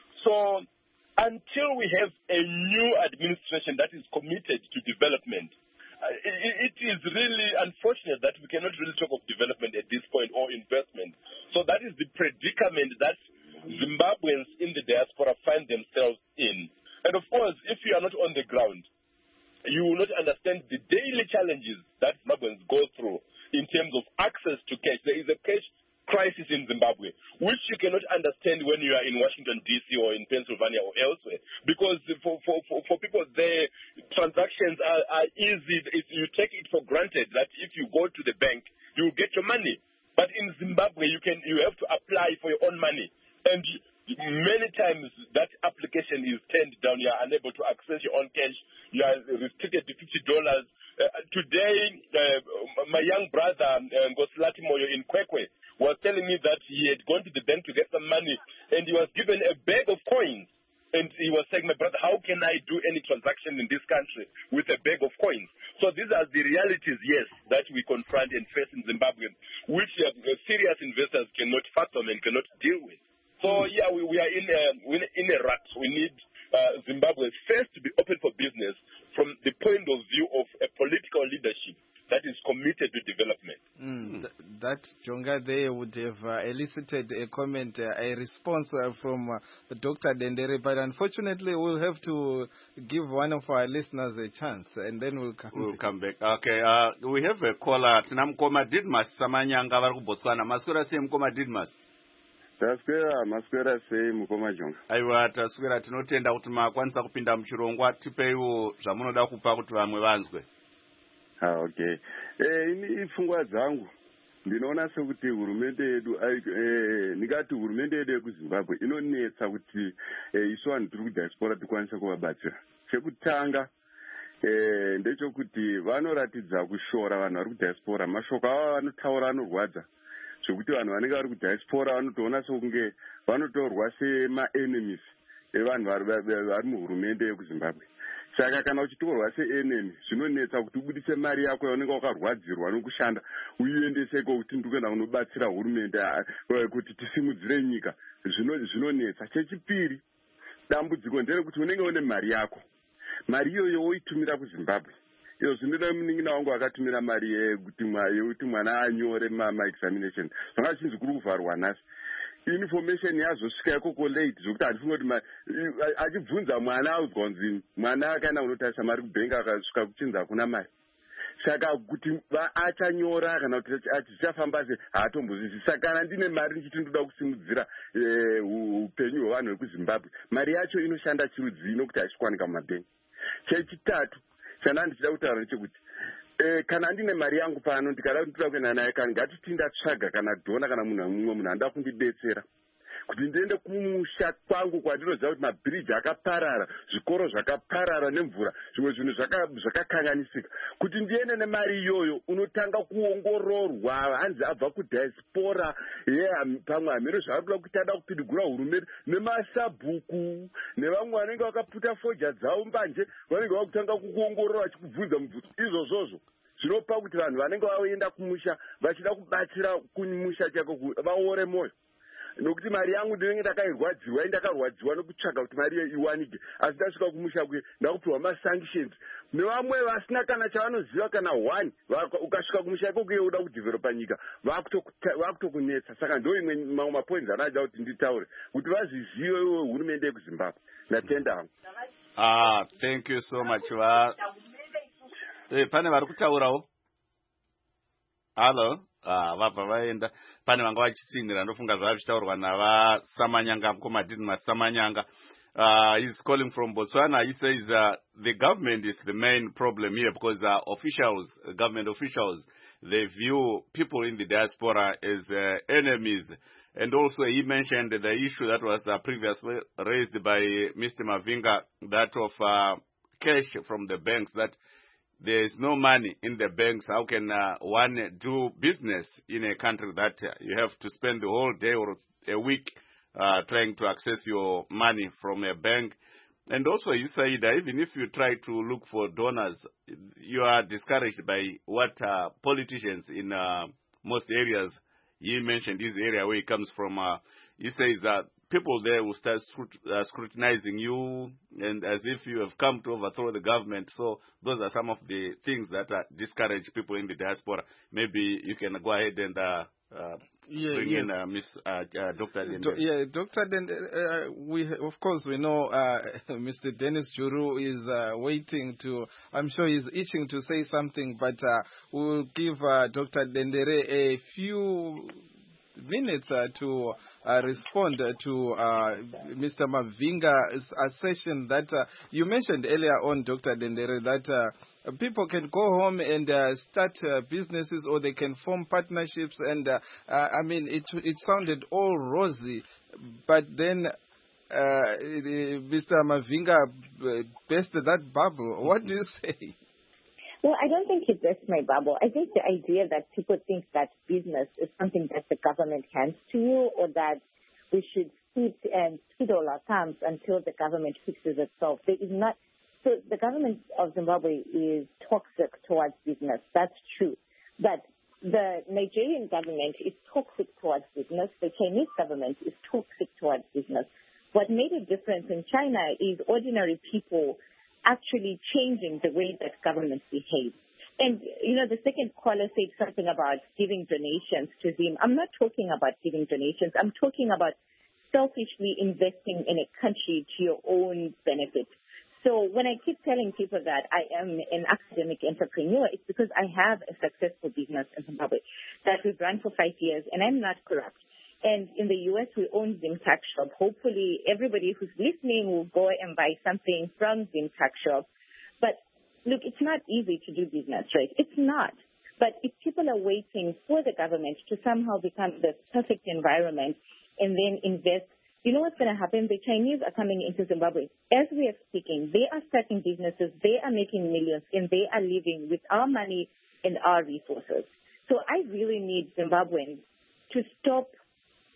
Speaker 4: So until we have a new administration that is committed to development, uh, it, it is really unfortunate that we cannot really talk of development at this point or investment. So that is the predicament that Zimbabweans in the diaspora find themselves in. And of course, if you are not on the ground, you will not understand the daily challenges that Zimbabweans go through in terms of access to cash. There is a cash crisis in Zimbabwe, which you cannot understand when you are in Washington, D C or in Pennsylvania or elsewhere. Because for, for, for, for people there, transactions are, are easy. If you take it for granted that if you go to the bank, you will get your money. But in Zimbabwe, you can you have to apply for your own money. And many times that application is turned down. You are unable to access your own cash. You are restricted to fifty dollars. Uh, today, uh, my young brother, uh, Ngosilati Moyo in Kwekwe, was telling me that he had gone to the bank to get some money, and he was given a bag of coins. And he was saying, my brother, how can I do any transaction in this country with a bag of coins? So these are the realities, yes, that we confront and face in Zimbabwe, which uh, serious investors cannot fathom and cannot deal with. So, yeah, we, we are in a, in a rut. We need uh, Zimbabwe first to be open for business from the point of view of a political leadership that is committed to development.
Speaker 1: Mm, th- that Jonga there would have uh, elicited a comment, uh, a response uh, from uh, Doctor Dendere, but unfortunately we'll have to give one of our listeners a chance, and then we'll come
Speaker 2: We'll
Speaker 1: back.
Speaker 2: come back. Okay, uh, we have a caller. Tinamkoma Didmas, Samanyanga vari kuBotswana. Maswera sei Mkoma Didmas?
Speaker 5: Taswera, maswera sei Mkoma Jonga.
Speaker 2: Aiwa, taswera tinotenda kuti makwanisa kupinda muchirongwa, tipeiwo zvamunoda kupa kuti vamwe vanzwe.
Speaker 5: Ah, okay. Eh, ini ifungwa dzangu ndinoona sekuti hurumende yedu eh nikati hurumende yedu kuZimbabwe inonetsa kuti eh, isu vanhu tiri kudiaspora tikwanise kuvabatsira. Chekutanga eh ndechokuti vanoratidza kushora vanhu vari kudiaspora. Mashoko ava vanotaura anorwadza. Zvekuti vanhu vanenge vari kudiaspora vanotoona sekunge vanotorwa sema enemies evanhu vari muhurumende yekuZimbabwe. saka kana uchitorwa seenemy zvinonetsa kuti ubudise mari yako yaunenge wakarwadzirwa nokushanda uiendese kokuti ndikuenda kunobatsira hurumende kuti tisimudzire nyika zvinonetsa. Chechipiri, dambudziko nderekuti unenge une mari yako, mari iyoyo woitumira kuZimbabwe. Iyo zvinoda munin'ina wangu akatumira mari yekuti mwana anyore maexamination zvanga zvinzi kuri kuvharwa nhasi. Information yazosvika ikoko late zvokuti handifunga kuti achibvunza mwana audzwa kunzi mwana akaenda kunotarisa mari kubhengi akasvika kuchinzi hakuna mari. Saka kuti achanyora kana kuti achichafamba se haatombozvizvi. Saka kana ndine mari ndichiti ndoda kusimudzira upenyu hwevanhu vekuZimbabwe, mari yacho inoshanda chirudzi nokuti haichikwanika mumabhengi. Chechitatu chana ndichida kutaura ndechekuti Eh, kana ndine mari yangu pano ndikada kutoda kuenda naye kana ngatiti ndatsvaga kana dhona kana munhu mumwe munhu anda kundidetsera kuti ndiende kumusha kwangu kwandinoziva kuti mabhiriji akaparara, zvikoro zvakaparara nemvura, zvimwe zvinhu zvakakanganisika, kuti ndiende nemari iyoyo unotanga kuongororwa hanzi abva kudhiaspora ye pamwe hamiro zvaarikuda kuti ada kupidigura hurumende nemasabhuku nevamwe vanenge vakaputa foja dzavo mbanje vanenge vakutanga kukuongorora vachikubvunza mubvunzo izvozvozvo zvinopa kuti vanhu vanenge vaenda kumusha vachida kubatsira kumusha chako vaore moyo. Nokuti mari yangu ndinenge ndakairwadziwa ndakarwadziwa nokutsvaga kuti mari iyo iwanike, asi ndasvika kumusha kuye ndakupiwa masanctions nevamwe vasina kana chavanoziva kana one, ukasvika kumusha ikoko iye uda kudhivheropa nyika vakutokunetsa. Saka ndo imwe mamwe mapoints anoda kuti nditaure kuti vazvizive iwe hurumende yekuZimbabwe. Ndatenda hangu.
Speaker 2: Ah, thank you so much. Va eh pane vari kutaurawo. Hello. Ah, vabva vaenda pane vanga vachitsinira ndofunga zvavachitaurwa navasamanyanga mukomadini masamanyanga. Uh, he's calling from Botswana. He says uh, the government is the main problem here because uh, officials, uh, government officials, they view people in the diaspora as uh, enemies. And also he mentioned the issue that was uh, previously raised by Mister Mavinga, that of uh, cash from the banks, that there is no money in the banks. How can uh, one do business in a country that uh, you have to spend the whole day or a week uh, trying to access your money from a bank? And also you say that even if you try to look for donors, you are discouraged by what uh, politicians in uh, most areas, he mentioned this area where he comes from, uh, he says that people there will start uh, scrutinizing you and as if you have come to overthrow the government. So those are some of the things that uh, discourage people in the diaspora. Maybe you can go ahead and uh, uh,
Speaker 1: yeah,
Speaker 2: bring
Speaker 1: yes.
Speaker 2: in uh, Miss uh, uh, Doctor Dende.
Speaker 1: Do, yeah, Doctor Dende, uh, we of course we know uh, Mister Dennis Juru is uh, waiting to. I'm sure he's itching to say something, but uh, we'll give uh, Doctor Dendere a few minutes uh, to uh, respond uh, to uh, Mister Mavinga's assertion that uh, you mentioned earlier on, Doctor Dendere, that uh, people can go home and uh, start uh, businesses or they can form partnerships. And uh, uh, I mean, it it sounded all rosy, but then uh, Mister Mavinga burst that bubble. What do you say?
Speaker 6: Well, I don't think it burst my bubble. I think the idea that people think that business is something that the government hands to you, or that we should sit and twiddle our thumbs until the government fixes itself. There is not. So the government of Zimbabwe is toxic towards business. That's true. But the Nigerian government is toxic towards business. The Chinese government is toxic towards business. What made a difference in China is ordinary people actually changing the way that governments behave. And, you know, the second caller said something about giving donations to Zim. I'm not talking about giving donations. I'm talking about selfishly investing in a country to your own benefit. So when I keep telling people that I am an academic entrepreneur, it's because I have a successful business in Zimbabwe that we've run for five years, and I'm not corrupt. And in the U S, we own Zim Tax Shop. Hopefully, everybody who's listening will go and buy something from Zim Tax Shop. But look, it's not easy to do business, right? It's not. But if people are waiting for the government to somehow become the perfect environment and then invest, you know what's going to happen? The Chinese are coming into Zimbabwe. As we are speaking, they are starting businesses, they are making millions, and they are living with our money and our resources. So I really need Zimbabweans to stop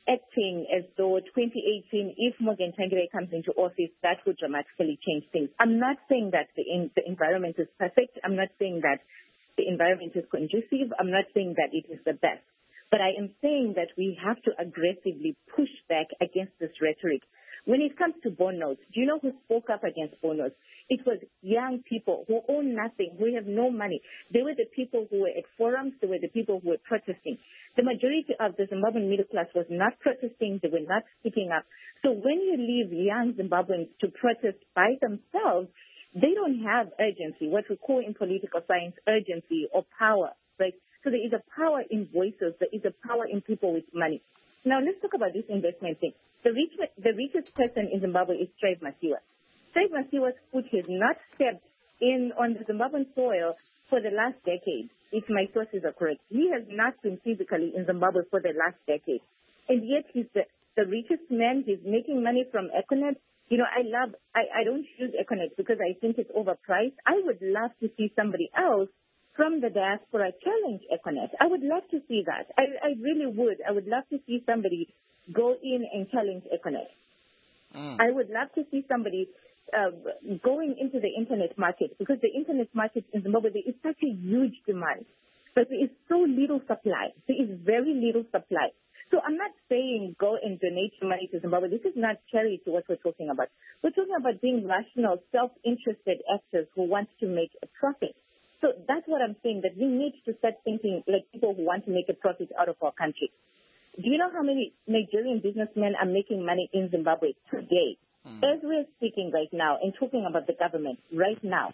Speaker 6: acting as though twenty eighteen, if Morgan Tsvangirai comes into office, that would dramatically change things. I'm not saying that the, in, the environment is perfect. I'm not saying that the environment is conducive. I'm not saying that it is the best. But I am saying that we have to aggressively push back against this rhetoric. When it comes to bond notes, do you know who spoke up against bond notes? It was young people who own nothing, who have no money. They were the people who were at forums. They were the people who were protesting. The majority of the Zimbabwean middle class was not protesting. They were not speaking up. So when you leave young Zimbabweans to protest by themselves, they don't have urgency, what we call in political science urgency or power, right? So there is a power in voices. There is a power in people with money. Now let's talk about this investment thing. The, rich, the richest person in Zimbabwe is Strive Masiyiwa. Strive Masiyiwa's foot has not stepped in on the Zimbabwean soil for the last decade, if my sources are correct. He has not been physically in Zimbabwe for the last decade. And yet he's the, the richest man. He's making money from Econet. You know, I love, I, I don't use Econet because I think it's overpriced. I would love to see somebody else from the diaspora challenge Econet. I would love to see that. I, I really would. I would love to see somebody go in and challenge Econet. Mm. I would love to see somebody uh, going into the internet market, because the internet market in Zimbabwe, there is such a huge demand, but there is so little supply. There is very little supply. So I'm not saying go and donate your money to Zimbabwe. This is not charity what we're talking about. We're talking about being rational, self-interested actors who want to make a profit. So that's what I'm saying, that we need to start thinking like people who want to make a profit out of our country. Do you know how many Nigerian businessmen are making money in Zimbabwe today? Mm. As we're speaking right now and talking about the government right now.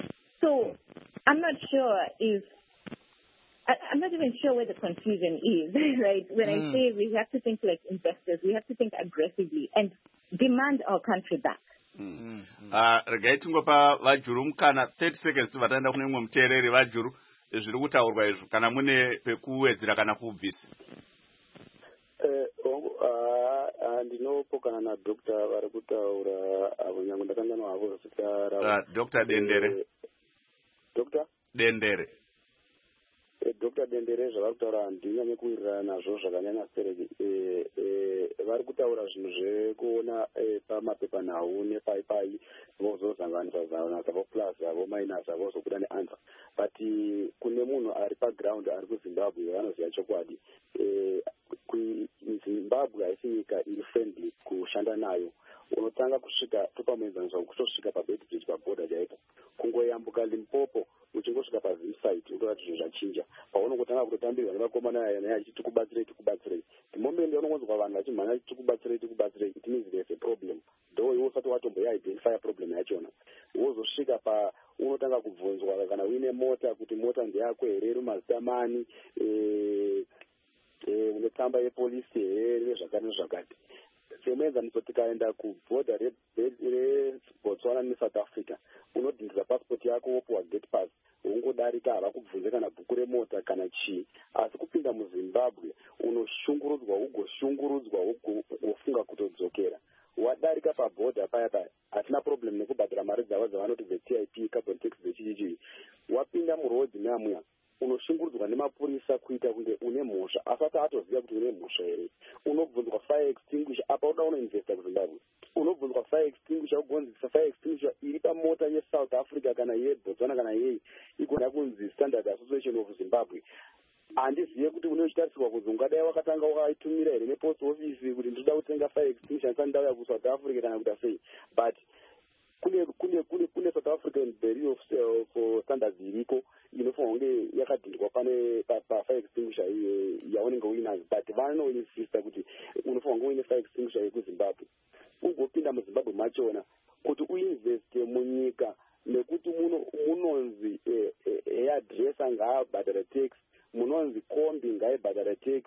Speaker 6: So I'm not sure if, I, I'm not even sure where the confusion is, right? When mm. I say we have to think like investors, we have to think aggressively and demand our country back.
Speaker 2: Mm. Mm. Uh, regai tingopa vajuru mukana thirty seconds vatanda kune mumwe muteereri vajuru zviri kutaurwa izvo kana mune pekuwedzera kana kubvisa.
Speaker 5: Ndinopokana na Doctor vari kutaura avo nyange ndakanganwa havo zita
Speaker 2: Doctor Dendere.
Speaker 5: Doctor
Speaker 2: Dendere.
Speaker 5: Doctor Dendere zvavari kutaura handinyanye kuwirirana nazvo zvakanyanya sereki. Vari kutaura zvinhu zvekuona pamapepanhau nepaipai vozozanganisa zanganisa vo plus avo minus avo zokuda neanswer. But kune munhu ari paground ari kuZimbabwe vanoziva chokwadi. Zimbabwe haisi nyika iri friendly kushanda nayo. Unotanga kusvika topamuenzaniso kutosvika pabedbridge paborder chaipo. Kungoyambuka Limpopo uchingosvika pazimsite utoona kuti zvinhu zvachinja. Paunongotanga kutotambirwa nevakomana naye achiti tikubatsirei tikubatsirei. The moment unongonzwa vanhu vachimhanya achiti tikubatsirei tikubatsirei, it means there's a problem. Though iwe usati watomboidentify problem yachona. Wozosvika pa unotanga kubvunzwa kana uine mota kuti mota ndeyako here iri mazita mani, eh unotamba yepolisi here zvakati zvakati. Semuenzaniso tikaenda kuborder reBotswana neSouth Africa, unodhindira passport yako wopuwa gate pass, ungodarika havakubvunze kana bhuku remota kana chii. Asi kupinda muZimbabwe unoshungurudzwa ugoshungurudzwa ugofunga kutodzokera. Wadarika paborder paya paya hatina problem nekubhadhara mari dzavo dzavanoti dze-T I P, carbon tax dzechichichi. Wapinda murodzi neamuya unoshungurudzwa nemapurisa kuita kunge une mhosva asati atoziva kuti une mhosva here. Unobvunzwa fire extinguisher apa uda unoinvesta kuZimbabwe. Unobvunzwa fire extinguisher ugonzisa fire extinguisher iri pamota yeSouth Africa kana yeBotswana kana yei igona kunzi Standard Association of Zimbabwe. Handizive kuti unochitarisirwa kuzi ungadai wakatanga wakaitumira here nepost office kuti ndoda kutenga fire extinguisher ndisati ndauya kuSouth Africa kana kuita sei. But kune kune kune kune South African Bureau of, of Standards iriko inofanira kunge yakadhindwa pane pafire extinguisher yaunenge uinayo, but vanoinsista kuti unofanira kunge uine fire extinguisher yekuZimbabwe. Ugopinda muZimbabwe machona kuti uinveste munyika nekuti munonzi hairdresser ngaabhadhara tax, munonzi kombi ngaibhadhara tax,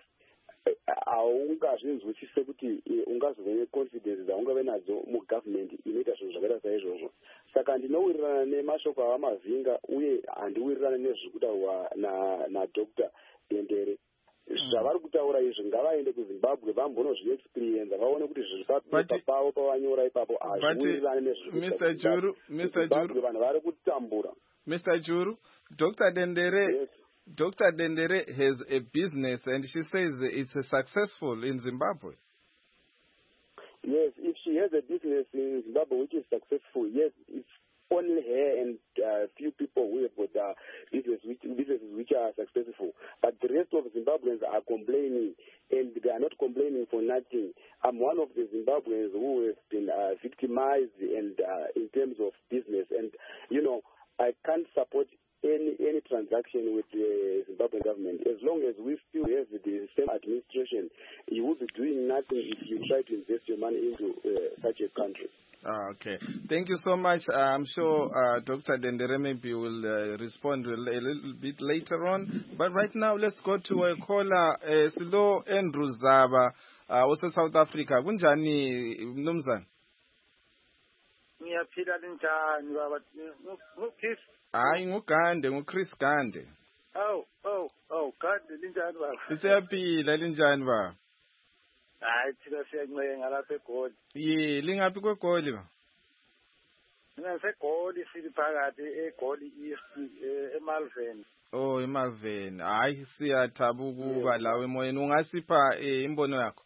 Speaker 5: haungazvinzwisise kuti ungazove neconfidence dzaungave nadzo mugovernment inoita zvinhu zvakaita saizvozvo. Saka ndinowirirana nemashoko avamavhinga uye handiwirirana nezviri kutaurwa naDoctor Dendere. Zvavari kutaura izvi ngavaende kuZimbabwe vambonozviexperience vaone kuti zviri papepa pavo pavanyora ipapo hazviwirirane nezviri
Speaker 1: Mister Juru,
Speaker 5: vanhu vari kutambura.
Speaker 1: Mister Juru, Doctor Dendere, yes. Doctor Dendere has a business and she says it's a successful in Zimbabwe.
Speaker 5: Yes, if she has a business in Zimbabwe which is successful, yes, it's only her and a uh, few people who have got uh, business which, businesses which are successful. But the rest of Zimbabweans are complaining, and they are not complaining for nothing. I'm one of the Zimbabweans who have been uh, victimized and uh, in terms of business. And, you know, I can't support any any transaction with the Zimbabwean government. As long as we still have the same administration, you will be doing nothing if you try to invest your money into uh, such a country.
Speaker 1: Ah, okay. Thank you so much. Uh, I'm sure uh, Doctor Dendere maybe will uh, respond a little bit later on. But right now, let's go to a caller, uh, Silo Andrew Zaba, uh, also South Africa. Kunjani, Mnumzane?
Speaker 7: Ngiyaphila linjani baba? Ngukis.
Speaker 1: Hayi ngugande, nguChris Gande.
Speaker 7: Oh, oh, oh, Gande linjani baba?
Speaker 1: Siyaphila linjani baba?
Speaker 7: Hayi thina siyancenga lapha eGoli.
Speaker 1: Ye, lingaphi kweGoli ba?
Speaker 7: Mina seGoli sithi phakathi eGoli East eMalvern.
Speaker 1: Oh, eMalvern. Hayi siyathaba ukuba lawe emoyeni. Ungasipha imbono yakho?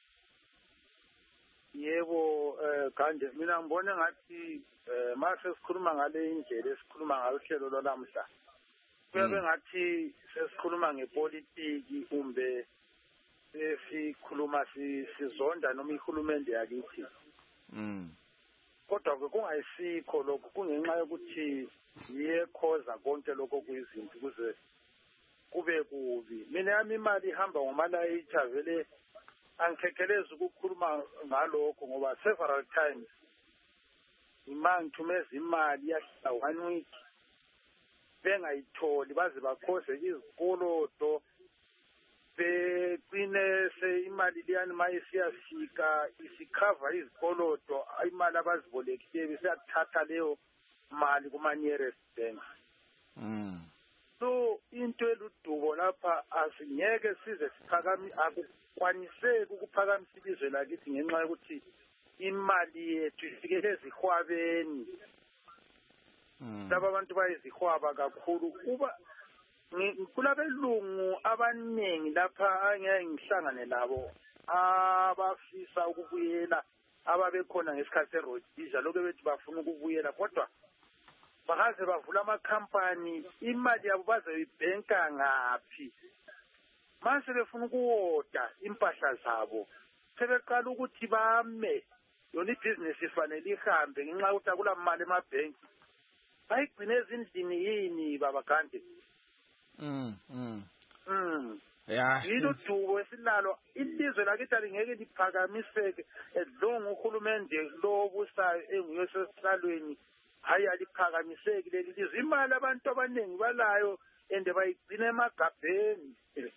Speaker 7: Yebo, Gande mina ngibona ngathi mase sikhuluma ngale indlela esikhuluma ngahlelo lwalamhla. Kuyabe ngathi sesikhuluma ngepolitiki umbe sikhuluma sizonda noma ihulumende yakithi.
Speaker 1: Mm.
Speaker 7: Kodwa ke kungayisikho lokho kungenxa yokuthi yiye cause konke lokho kuyizinto kuze kube kubi. Mina yami imali ihamba ngomalayitha vele angikhekeleza ukukhuluma ngalokho ngoba several times imali thumeza imali yahlala one week bengayitholi baze bakhoze izikolodo begcine se imali liyani mayisiyafika isikhava izikolodo imali abazibolekile besiyathatha leyo mali kuma nearest banks.
Speaker 1: Mm.
Speaker 7: So into eludubo lapha asingeke size siphakami akukwaniseki ukuphakamisa ilizwe lakithi ngenxa yokuthi imali yethu ifikele ezihwabeni.
Speaker 1: Mm.
Speaker 7: Laba abantu bayizihwaba kakhulu kuba kulabelungu abaningi lapha angeke ngihlangane labo abafisa ukubuyela ababekhona ngesikhathi seRhodesia lokho bethi bafuna ukubuyela kodwa bakaze bavula amakhampani imali yabo bazoyibhenka ngaphi mase befuna ukuwoda impahla zabo sebeqala ukuthi bame yona ibhizinesi ifanele ihambe ngenxa yokuthi akula mali emabhenki bayigcine ezindlini yini baba Gande.
Speaker 1: Mm, mm.
Speaker 7: Mm.
Speaker 1: Yeah.
Speaker 7: Yilo dubo esilalo ilizwe lakithi alingeke liphakamiseke edlonga uhulumende lo busayo enguye sesihlalweni hayi aliphakamiseki leli lizwe imali abantu abaningi balayo ende bayigcina emagabheni.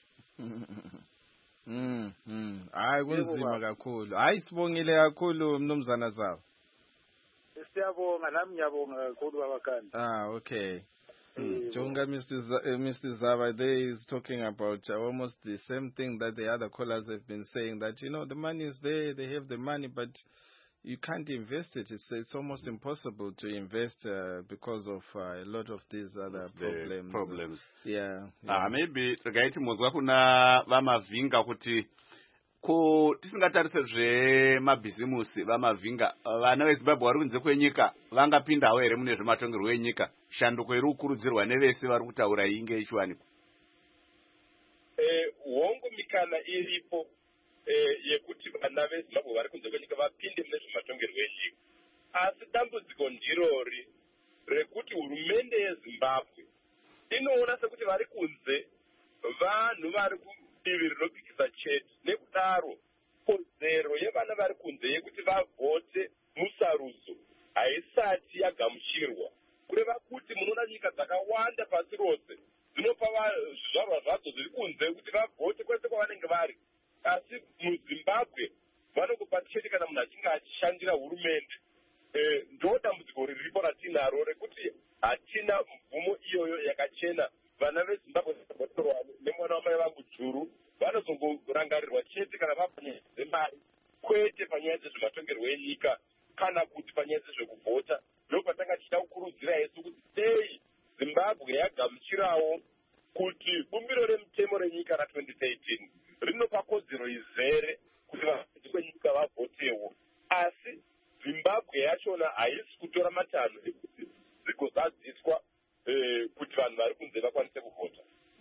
Speaker 1: Mm, mm. Hayi kunzima kakhulu. Hayi sibongile kakhulu Mnumzana Zaba.
Speaker 7: Siyabonga nami ngiyabonga kakhulu baba Gande.
Speaker 1: Ah, okay. Mm. Jonga, Mister Z- uh, Mister Zaba there is talking about uh, almost the same thing that the other callers have been saying, that, you know, the money is there, they have the money, but you can't invest it. It's, it's almost impossible to invest uh, because of uh, a lot of these other
Speaker 2: the
Speaker 1: problems.
Speaker 2: problems.
Speaker 1: Yeah. yeah.
Speaker 2: Ah, maybe ragaiti muzwa kuna vamavhinga kuti ko tisingatarise zvemabhizimusi vamavhinga vana vezimbabwe vari kunze kwenyika vangapindawo here mune zvematongerwo enyika shanduko iri kukurudzirwa nevese vari kutaura inge ichiwanikwa.
Speaker 4: Eh, hongu mikana iripo eh, yekuti vana vezimbabwe vari kunze kwenyika vapinde mune zvematongerwo enyika, asi dambudziko ndirori rekuti hurumende yezimbabwe inoona sekuti vari kunze vanhu vari kudivi rinopikisa chete, nekudaro kodzero yevana vari kunze yekuti vavhote musarudzo haisati yagamuchirwa, kureva kuti munoona nyika dzakawanda pasi rose dzinopa zvizvarwa zvadzo zviri kunze kuti vavhote kwese kwavanenge vari, asi muzimbabwe vanongopa chete kana munhu achinge achishandira hurumende. E, ndo dambudziko riripo ratinaro rekuti hatina mvumo iyoyo yakachena. Vana vezimbabwe vatorwa nemwana wamai vangu Dzuru vanozongorangarirwa chete kana vapanyaya dzemari, kwete panyaya dzezvematongerwo enyika kana kuti panyaya dzezvekuvhota. Ndopatanga tichida kukurudzira hesu kuti dei Zimbabwe yagamuchirawo kuti bumbiro remutemo renyika ratwenty thirteen rinopa kodzero izere kuti vadzidzi kwenyika vavhotewo, asi zimbabwe yachona haisi kutora matanho ekuti dzigozadziswa kuti vanhu vari kunze vakwanise kuvhota.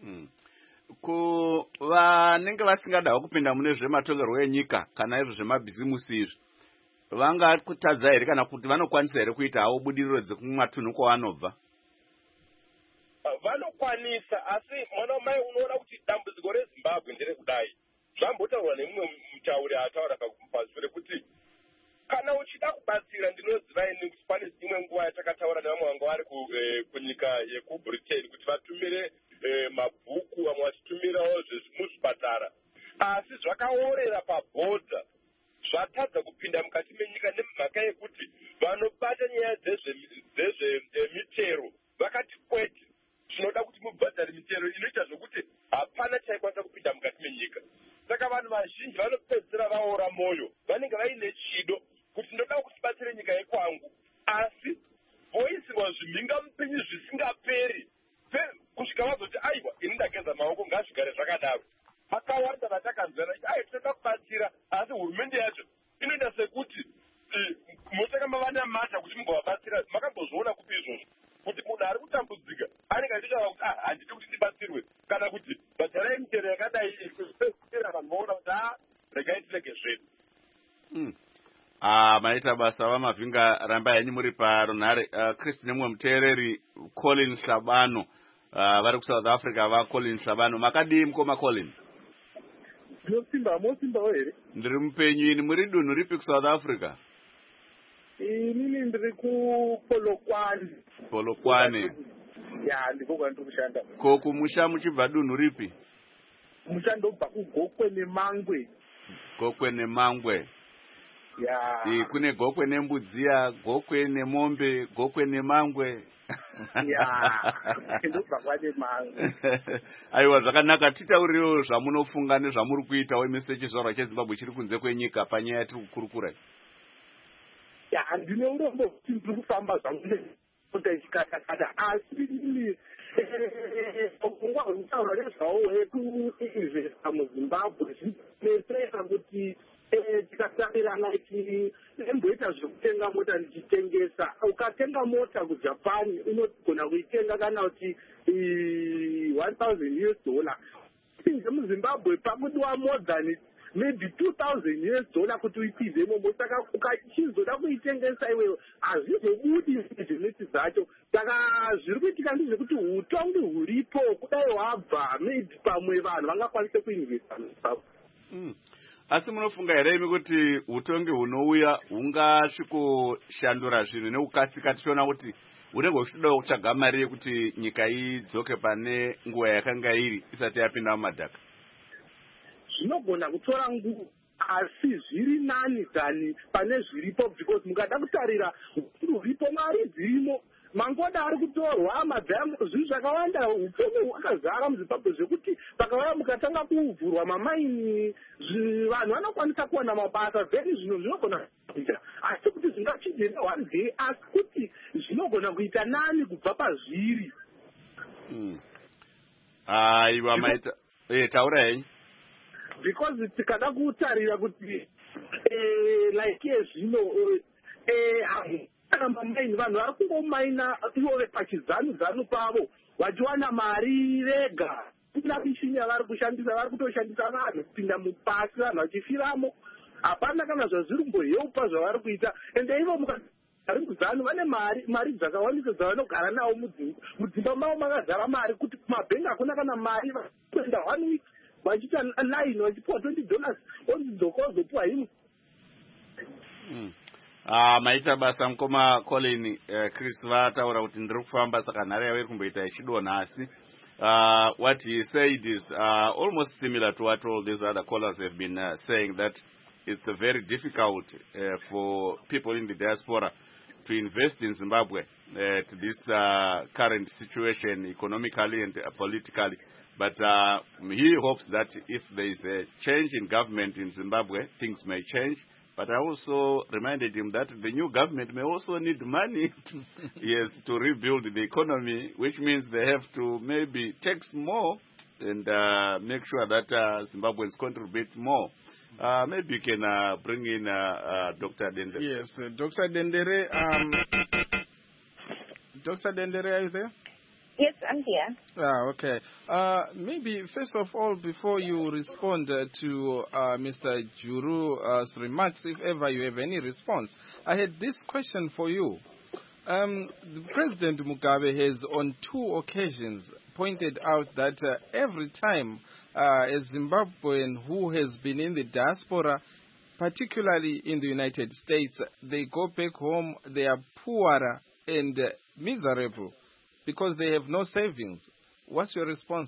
Speaker 2: Kuvanenge vasingadawo kupinda mune zvematongerwo enyika kana izvo zvemabhizimusi izvi, vangakutadza here kana kuti vanokwanisa here kuitawo budiriro dzekumatunhu kwavanobva?
Speaker 4: Vanokwanisa, asi mwana wamai unoona kuti dambudziko reZimbabwe nderekudai. Zvambotaurwa nemumwe mutauri ataura pashure kuti kana uchida kubatsira, ndinoziva ini kuti pane imwe nguva yatakataura nevamwe vanga vari kunyika yekubritain kuti vatumire mabhuku, vamwe vachitumirawo zvezvimuzvipatara, asi zvakaorera pabhodha, zvatadza kupinda mukati menyika nemhaka yekuti vanobata nyaya dzezvemitero vakati kwete, zvinoda kuti mubhadhare mitero inoita zvokuti hapana chaikwanisa kupinda mukati menyika. Saka vanhu vazhinji vanopedzisira vaora moyo, vanenge vaine chido kuti ndoda kutibatsire nyika yekwangu, asi voisirwa zvimhingamupinyi zvisingaperi kusvika vazoti aiwa ini ndageza maoko ngazvigare zvakadaro. Vakawanda vatakanzwana kuti ai tinoda kubatsira, asi hurumende yacho inoita sekuti mosaka mava namata kuti mugovabatsira. Makambozviona kupi izvozvo kuti munhu ari kutambudzika anenge achitaura kuti handidi kuti tibatsirwe, kana kuti bhadharai mitero yakadai kusera vanhu vaona kuti a regai tilege zvedu.
Speaker 2: Maita basa vamavhinga ramba yenyu muri parunhare. Kristi nemumwe muteereri Colin Shabano vari kuSouth Africa. Va Colin Shabano, makadii mukoma Colin?
Speaker 5: Ndinosimba, mosimbawo here?
Speaker 2: Ndiri mupenyu. Ini muri dunhu ripi kuSouth Africa?
Speaker 5: Inini ndiri kuPolokwane.
Speaker 2: Polokwane.
Speaker 5: Ya, ndiko kwandiri kushanda.
Speaker 2: Ko kumusha muchibva dunhu ripi?
Speaker 5: Musha ndobva kuGokwe neMangwe.
Speaker 2: Gokwe neMangwe.
Speaker 5: Ya.
Speaker 2: E, kune Gokwe nembudziya, Gokwe nemombe, Gokwe nemangwe.
Speaker 5: Ya, ndobva kwade Mangwe.
Speaker 2: Aiwa, zvakanaka. Titaurirewo zvamunofunga nezvamuri kuitawo imi sechizvarwa cheZimbabwe chiri kunze kwenyika panyaya yatiri kukurukura.
Speaker 5: Ya, ndine urombo kuti ndiri kufamba zvangu nechikata-kata, asi ini nguva hwekutaura nezvawo hwekuinvesta muZimbabwe zvinonetsera kuti tikasarirana kuti emboita zvekutenga mota ndichitengesa. Ukatenga mota kuJapan unogona kuitenga kana kuti one thousand US dollar. Pinze muZimbabwe pakudiwa more than maybe two thousand US dollar kuti uipinze imomo. Saka ukachizoda kuitengesa iwewe hazvizobudi zvineti zvacho. Saka zviri kuitika ndezvekuti utongi huripo kudai hwabva maybe pamwe vanhu vangakwanise kuinvesta muZimbabwe.
Speaker 2: Asi munofunga here imi kuti utongi hunouya hungasvikoshandura zvinhu nekukasika, tichiona kuti unenge uchitodawo kutsvaga mari yekuti nyika idzoke pane nguva yakanga iri isati yapinda mumadhaka?
Speaker 5: Zvinogona kutora nguva, asi zviri nani dhani pane zviripo, because mukada kutarira huripo mari dzirimo, mangoda ari kutorwa, madhamu, zvinhu zvakawanda, upenyu hwakazara muZimbabwe zvekuti pakauya mukatanga kuvhurwa mamaini, vanhu vanokwanisa kuwana mabasa, then zvinhu zvinogona kuita, asi kuti zvingachidze one day, asi kuti zvinogona kuita nani kubva pazviri.
Speaker 2: Aiwa, maita eh taura henyu.
Speaker 5: Because tikada kutarira kuti like yezvino eh kana mamaini vanhu vari kungomaina ivo pachizanu-zanu pavo vachiwana mari vega. Kuna mishini yavari kushandisa, vari kutoshandisa vanhu kupinda mupasi, vanhu vachifiramo. Hapana kana zvazviri kumboheupa zvavari kuita. Ende ivo mukari kuzanu vane mari mari dzakawandisa dzavanogara nawo mudzimba mavo makazara mari, kuti kumabhengi hakuna kana mari. Vakuenda one week vachiita line vachipiwa twenty dollars onzidzoka ozopiwa himo.
Speaker 2: Ah, maita basa mukoma Colin. uh, Chris vataura kuti ndiri kufamba saka nhare yavo iri kumboita ichidonha asi. Uh, what he said is uh, almost similar to what all these other callers have been uh, saying, that it's uh, very difficult uh, for people in the diaspora to invest in Zimbabwe at this uh, current situation economically and uh, politically. But uh, he hopes that if there is a change in government in Zimbabwe, things may change But I also reminded him that the new government may also need money to, yes, to rebuild the economy, which means they have to maybe tax more and uh, make sure that uh, Zimbabweans contribute more. Uh, maybe you can uh, bring in uh, uh, Doctor Dendere.
Speaker 1: Yes, uh, Doctor Dendere. Um, Doctor Dendere, are you there?
Speaker 6: Yes, I'm here.
Speaker 1: Ah, okay. Uh, maybe first of all, before you respond uh, to uh, Mister Juru's uh, remarks, if ever you have any response, I had this question for you. Um, President Mugabe has on two occasions pointed out that uh, every time uh, a Zimbabwean who has been in the diaspora, particularly in the United States, they go back home, they are poorer and uh, miserable because they have no savings. What's your response?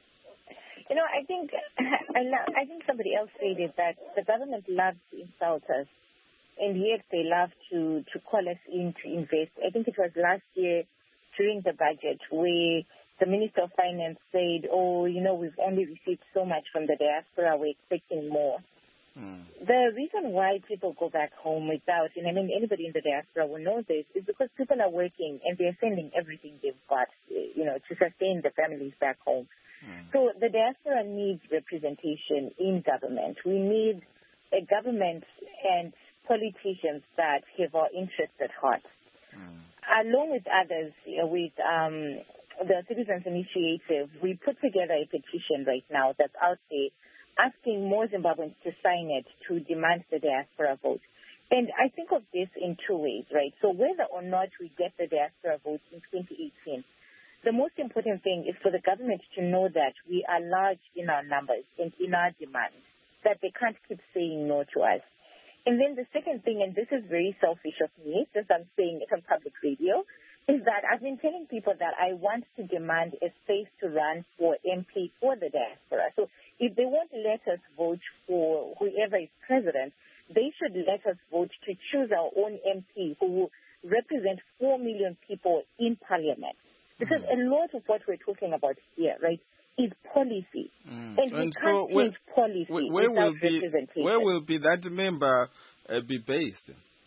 Speaker 6: You know, I think I, lo- I think somebody else said it, that the government loves to insult us, and yet they love to, to call us in to invest. I think it was last year during the budget where the Minister of Finance said, oh, you know, we've only received so much from the diaspora, we're expecting more. Mm. The reason why people go back home without, and I mean anybody in the diaspora will know this, is because people are working and they're sending everything they've got, you know, to sustain the families back home. Mm. So the diaspora needs representation in government. We need a government and politicians that have our interests at heart. Mm. Along with others, you know, with um, the Citizens Initiative, we put together a petition right now that's out there asking more Zimbabweans to sign it to demand the diaspora vote. And I think of this in two ways, right? So whether or not we get the diaspora vote in twenty eighteen, the most important thing is for the government to know that we are large in our numbers and in our demands, that they can't keep saying no to us. And then the second thing, and this is very selfish of me, since I'm saying it on public radio, is that I've been telling people that I want to demand a space to run for M P for the diaspora. So if they won't let us vote for whoever is president, they should let us vote to choose our own M P who will represent four million people in parliament. Because mm. a lot of what we're talking about here, right, is policy. Mm. And we and can't so change where, policy
Speaker 1: where
Speaker 6: without
Speaker 1: will be,
Speaker 6: representation.
Speaker 1: Where will be that member uh, be based?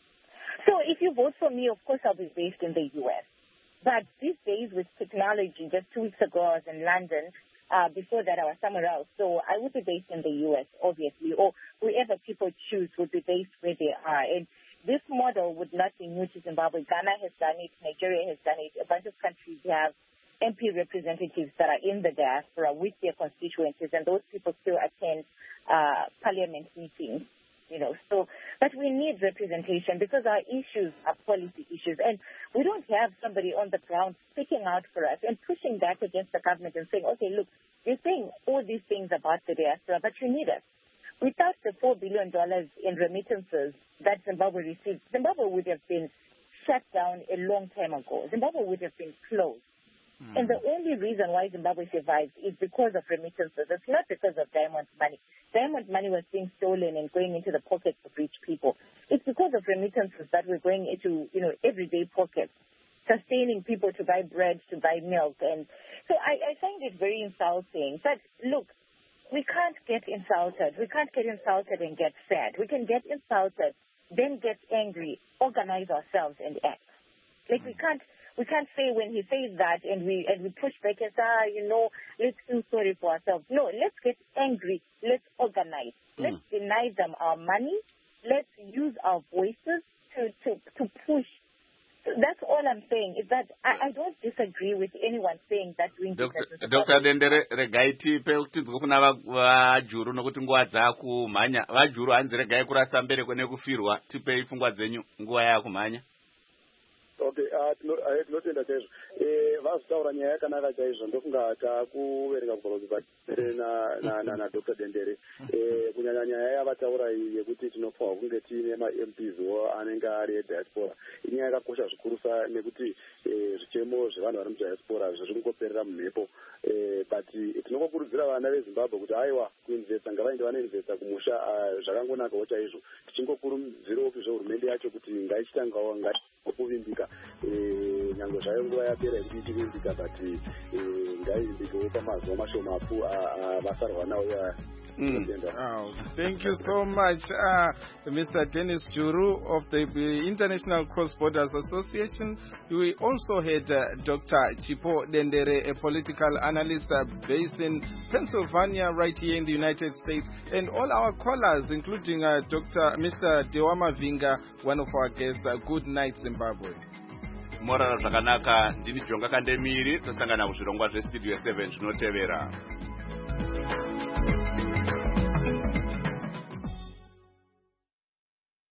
Speaker 6: So if you vote for me, of course I'll be based in the U S. But these days with technology, just two weeks ago I was in London. Uh, before that I was somewhere else. So I would be based in the U S, obviously, or whoever people choose would be based where they are. And this model would not be new to Zimbabwe. Ghana has done it. Nigeria has done it. A bunch of countries have M P representatives that are in the diaspora with their constituencies, and those people still attend uh, parliament meetings. You know, so, but we need representation because our issues are policy issues, and we don't have somebody on the ground speaking out for us and pushing back against the government and saying, okay, look, you're saying all these things about the diaspora, but you need us. Without the four billion dollars in remittances that Zimbabwe received, Zimbabwe would have been shut down a long time ago. Zimbabwe would have been closed. Mm. And the only reason why Zimbabwe survived is because of remittances. It's not because of diamond money. Diamond money was being stolen and going into the pockets of rich people. It's because of remittances that we're going into, you know, everyday pockets, sustaining people to buy bread, to buy milk. And so I, I find it very insulting. But look, we can't get insulted. We can't get insulted and get sad. We can get insulted, then get angry, organize ourselves and act. Like we can't we can't say when he says that and we and we push back and say, ah, you know, let's feel sorry for ourselves. No, let's get angry. Let's organize. Mm. Let's deny them our money. Let's use our voices to, to, to push. That's all I'm saying, is that I, I don't disagree with anyone saying that doing business.
Speaker 2: Doctor Dendere, regai tipe kuti dzokuna vajuru nokuti nguva dzakumhanya. Vajuru hanzi regai kurasa mbere kune kufirwa. Tipei pfungwa dzenyu nguva yakumhanya.
Speaker 5: Okay, tinotenda chaizvo. Vazitaura nyaya yakanaka chaizvo. Ndofunga takuverenga kubva nadr Dendere. Kunyanya nyaya yavataura iyi yekuti tinofanirwa kunge tiine ma-M Ps anenge ari ediaspora. Inyaya yakakosha zvikurusa nekuti zvichemo zvevanhu vari mudiaspora zviri kungoperera mumhepo. But tinokurudzira vana veZimbabwe kuti aiwa kuinvesta ngavaende vanoinvesta kumusha zvakangonakawo chaizvo. Tichingokurudzirawo zve hurumende yacho kuti ngaichitangawo ngai kuvimbika nyange zvayo nguva yapera kuti ichivimbika but ngaivimbikewo pamazuva mashomapu vasarwa nawo ya.
Speaker 1: Mm. Oh, thank you so much, uh, Mister Dennis Juru of the International Cross Borders Association. We also had uh, Doctor Chipo Dendere, a political analyst uh, based in Pennsylvania, right here in the United States, and all our callers, including uh, Doctor Mister Dewama Vinga, one of our guests. Uh, good night, Zimbabwe.
Speaker 2: Morara zvakanaka ndini Jonga Kandemiri tosangana kuzvirongwa zvestudio seven zvinotevera.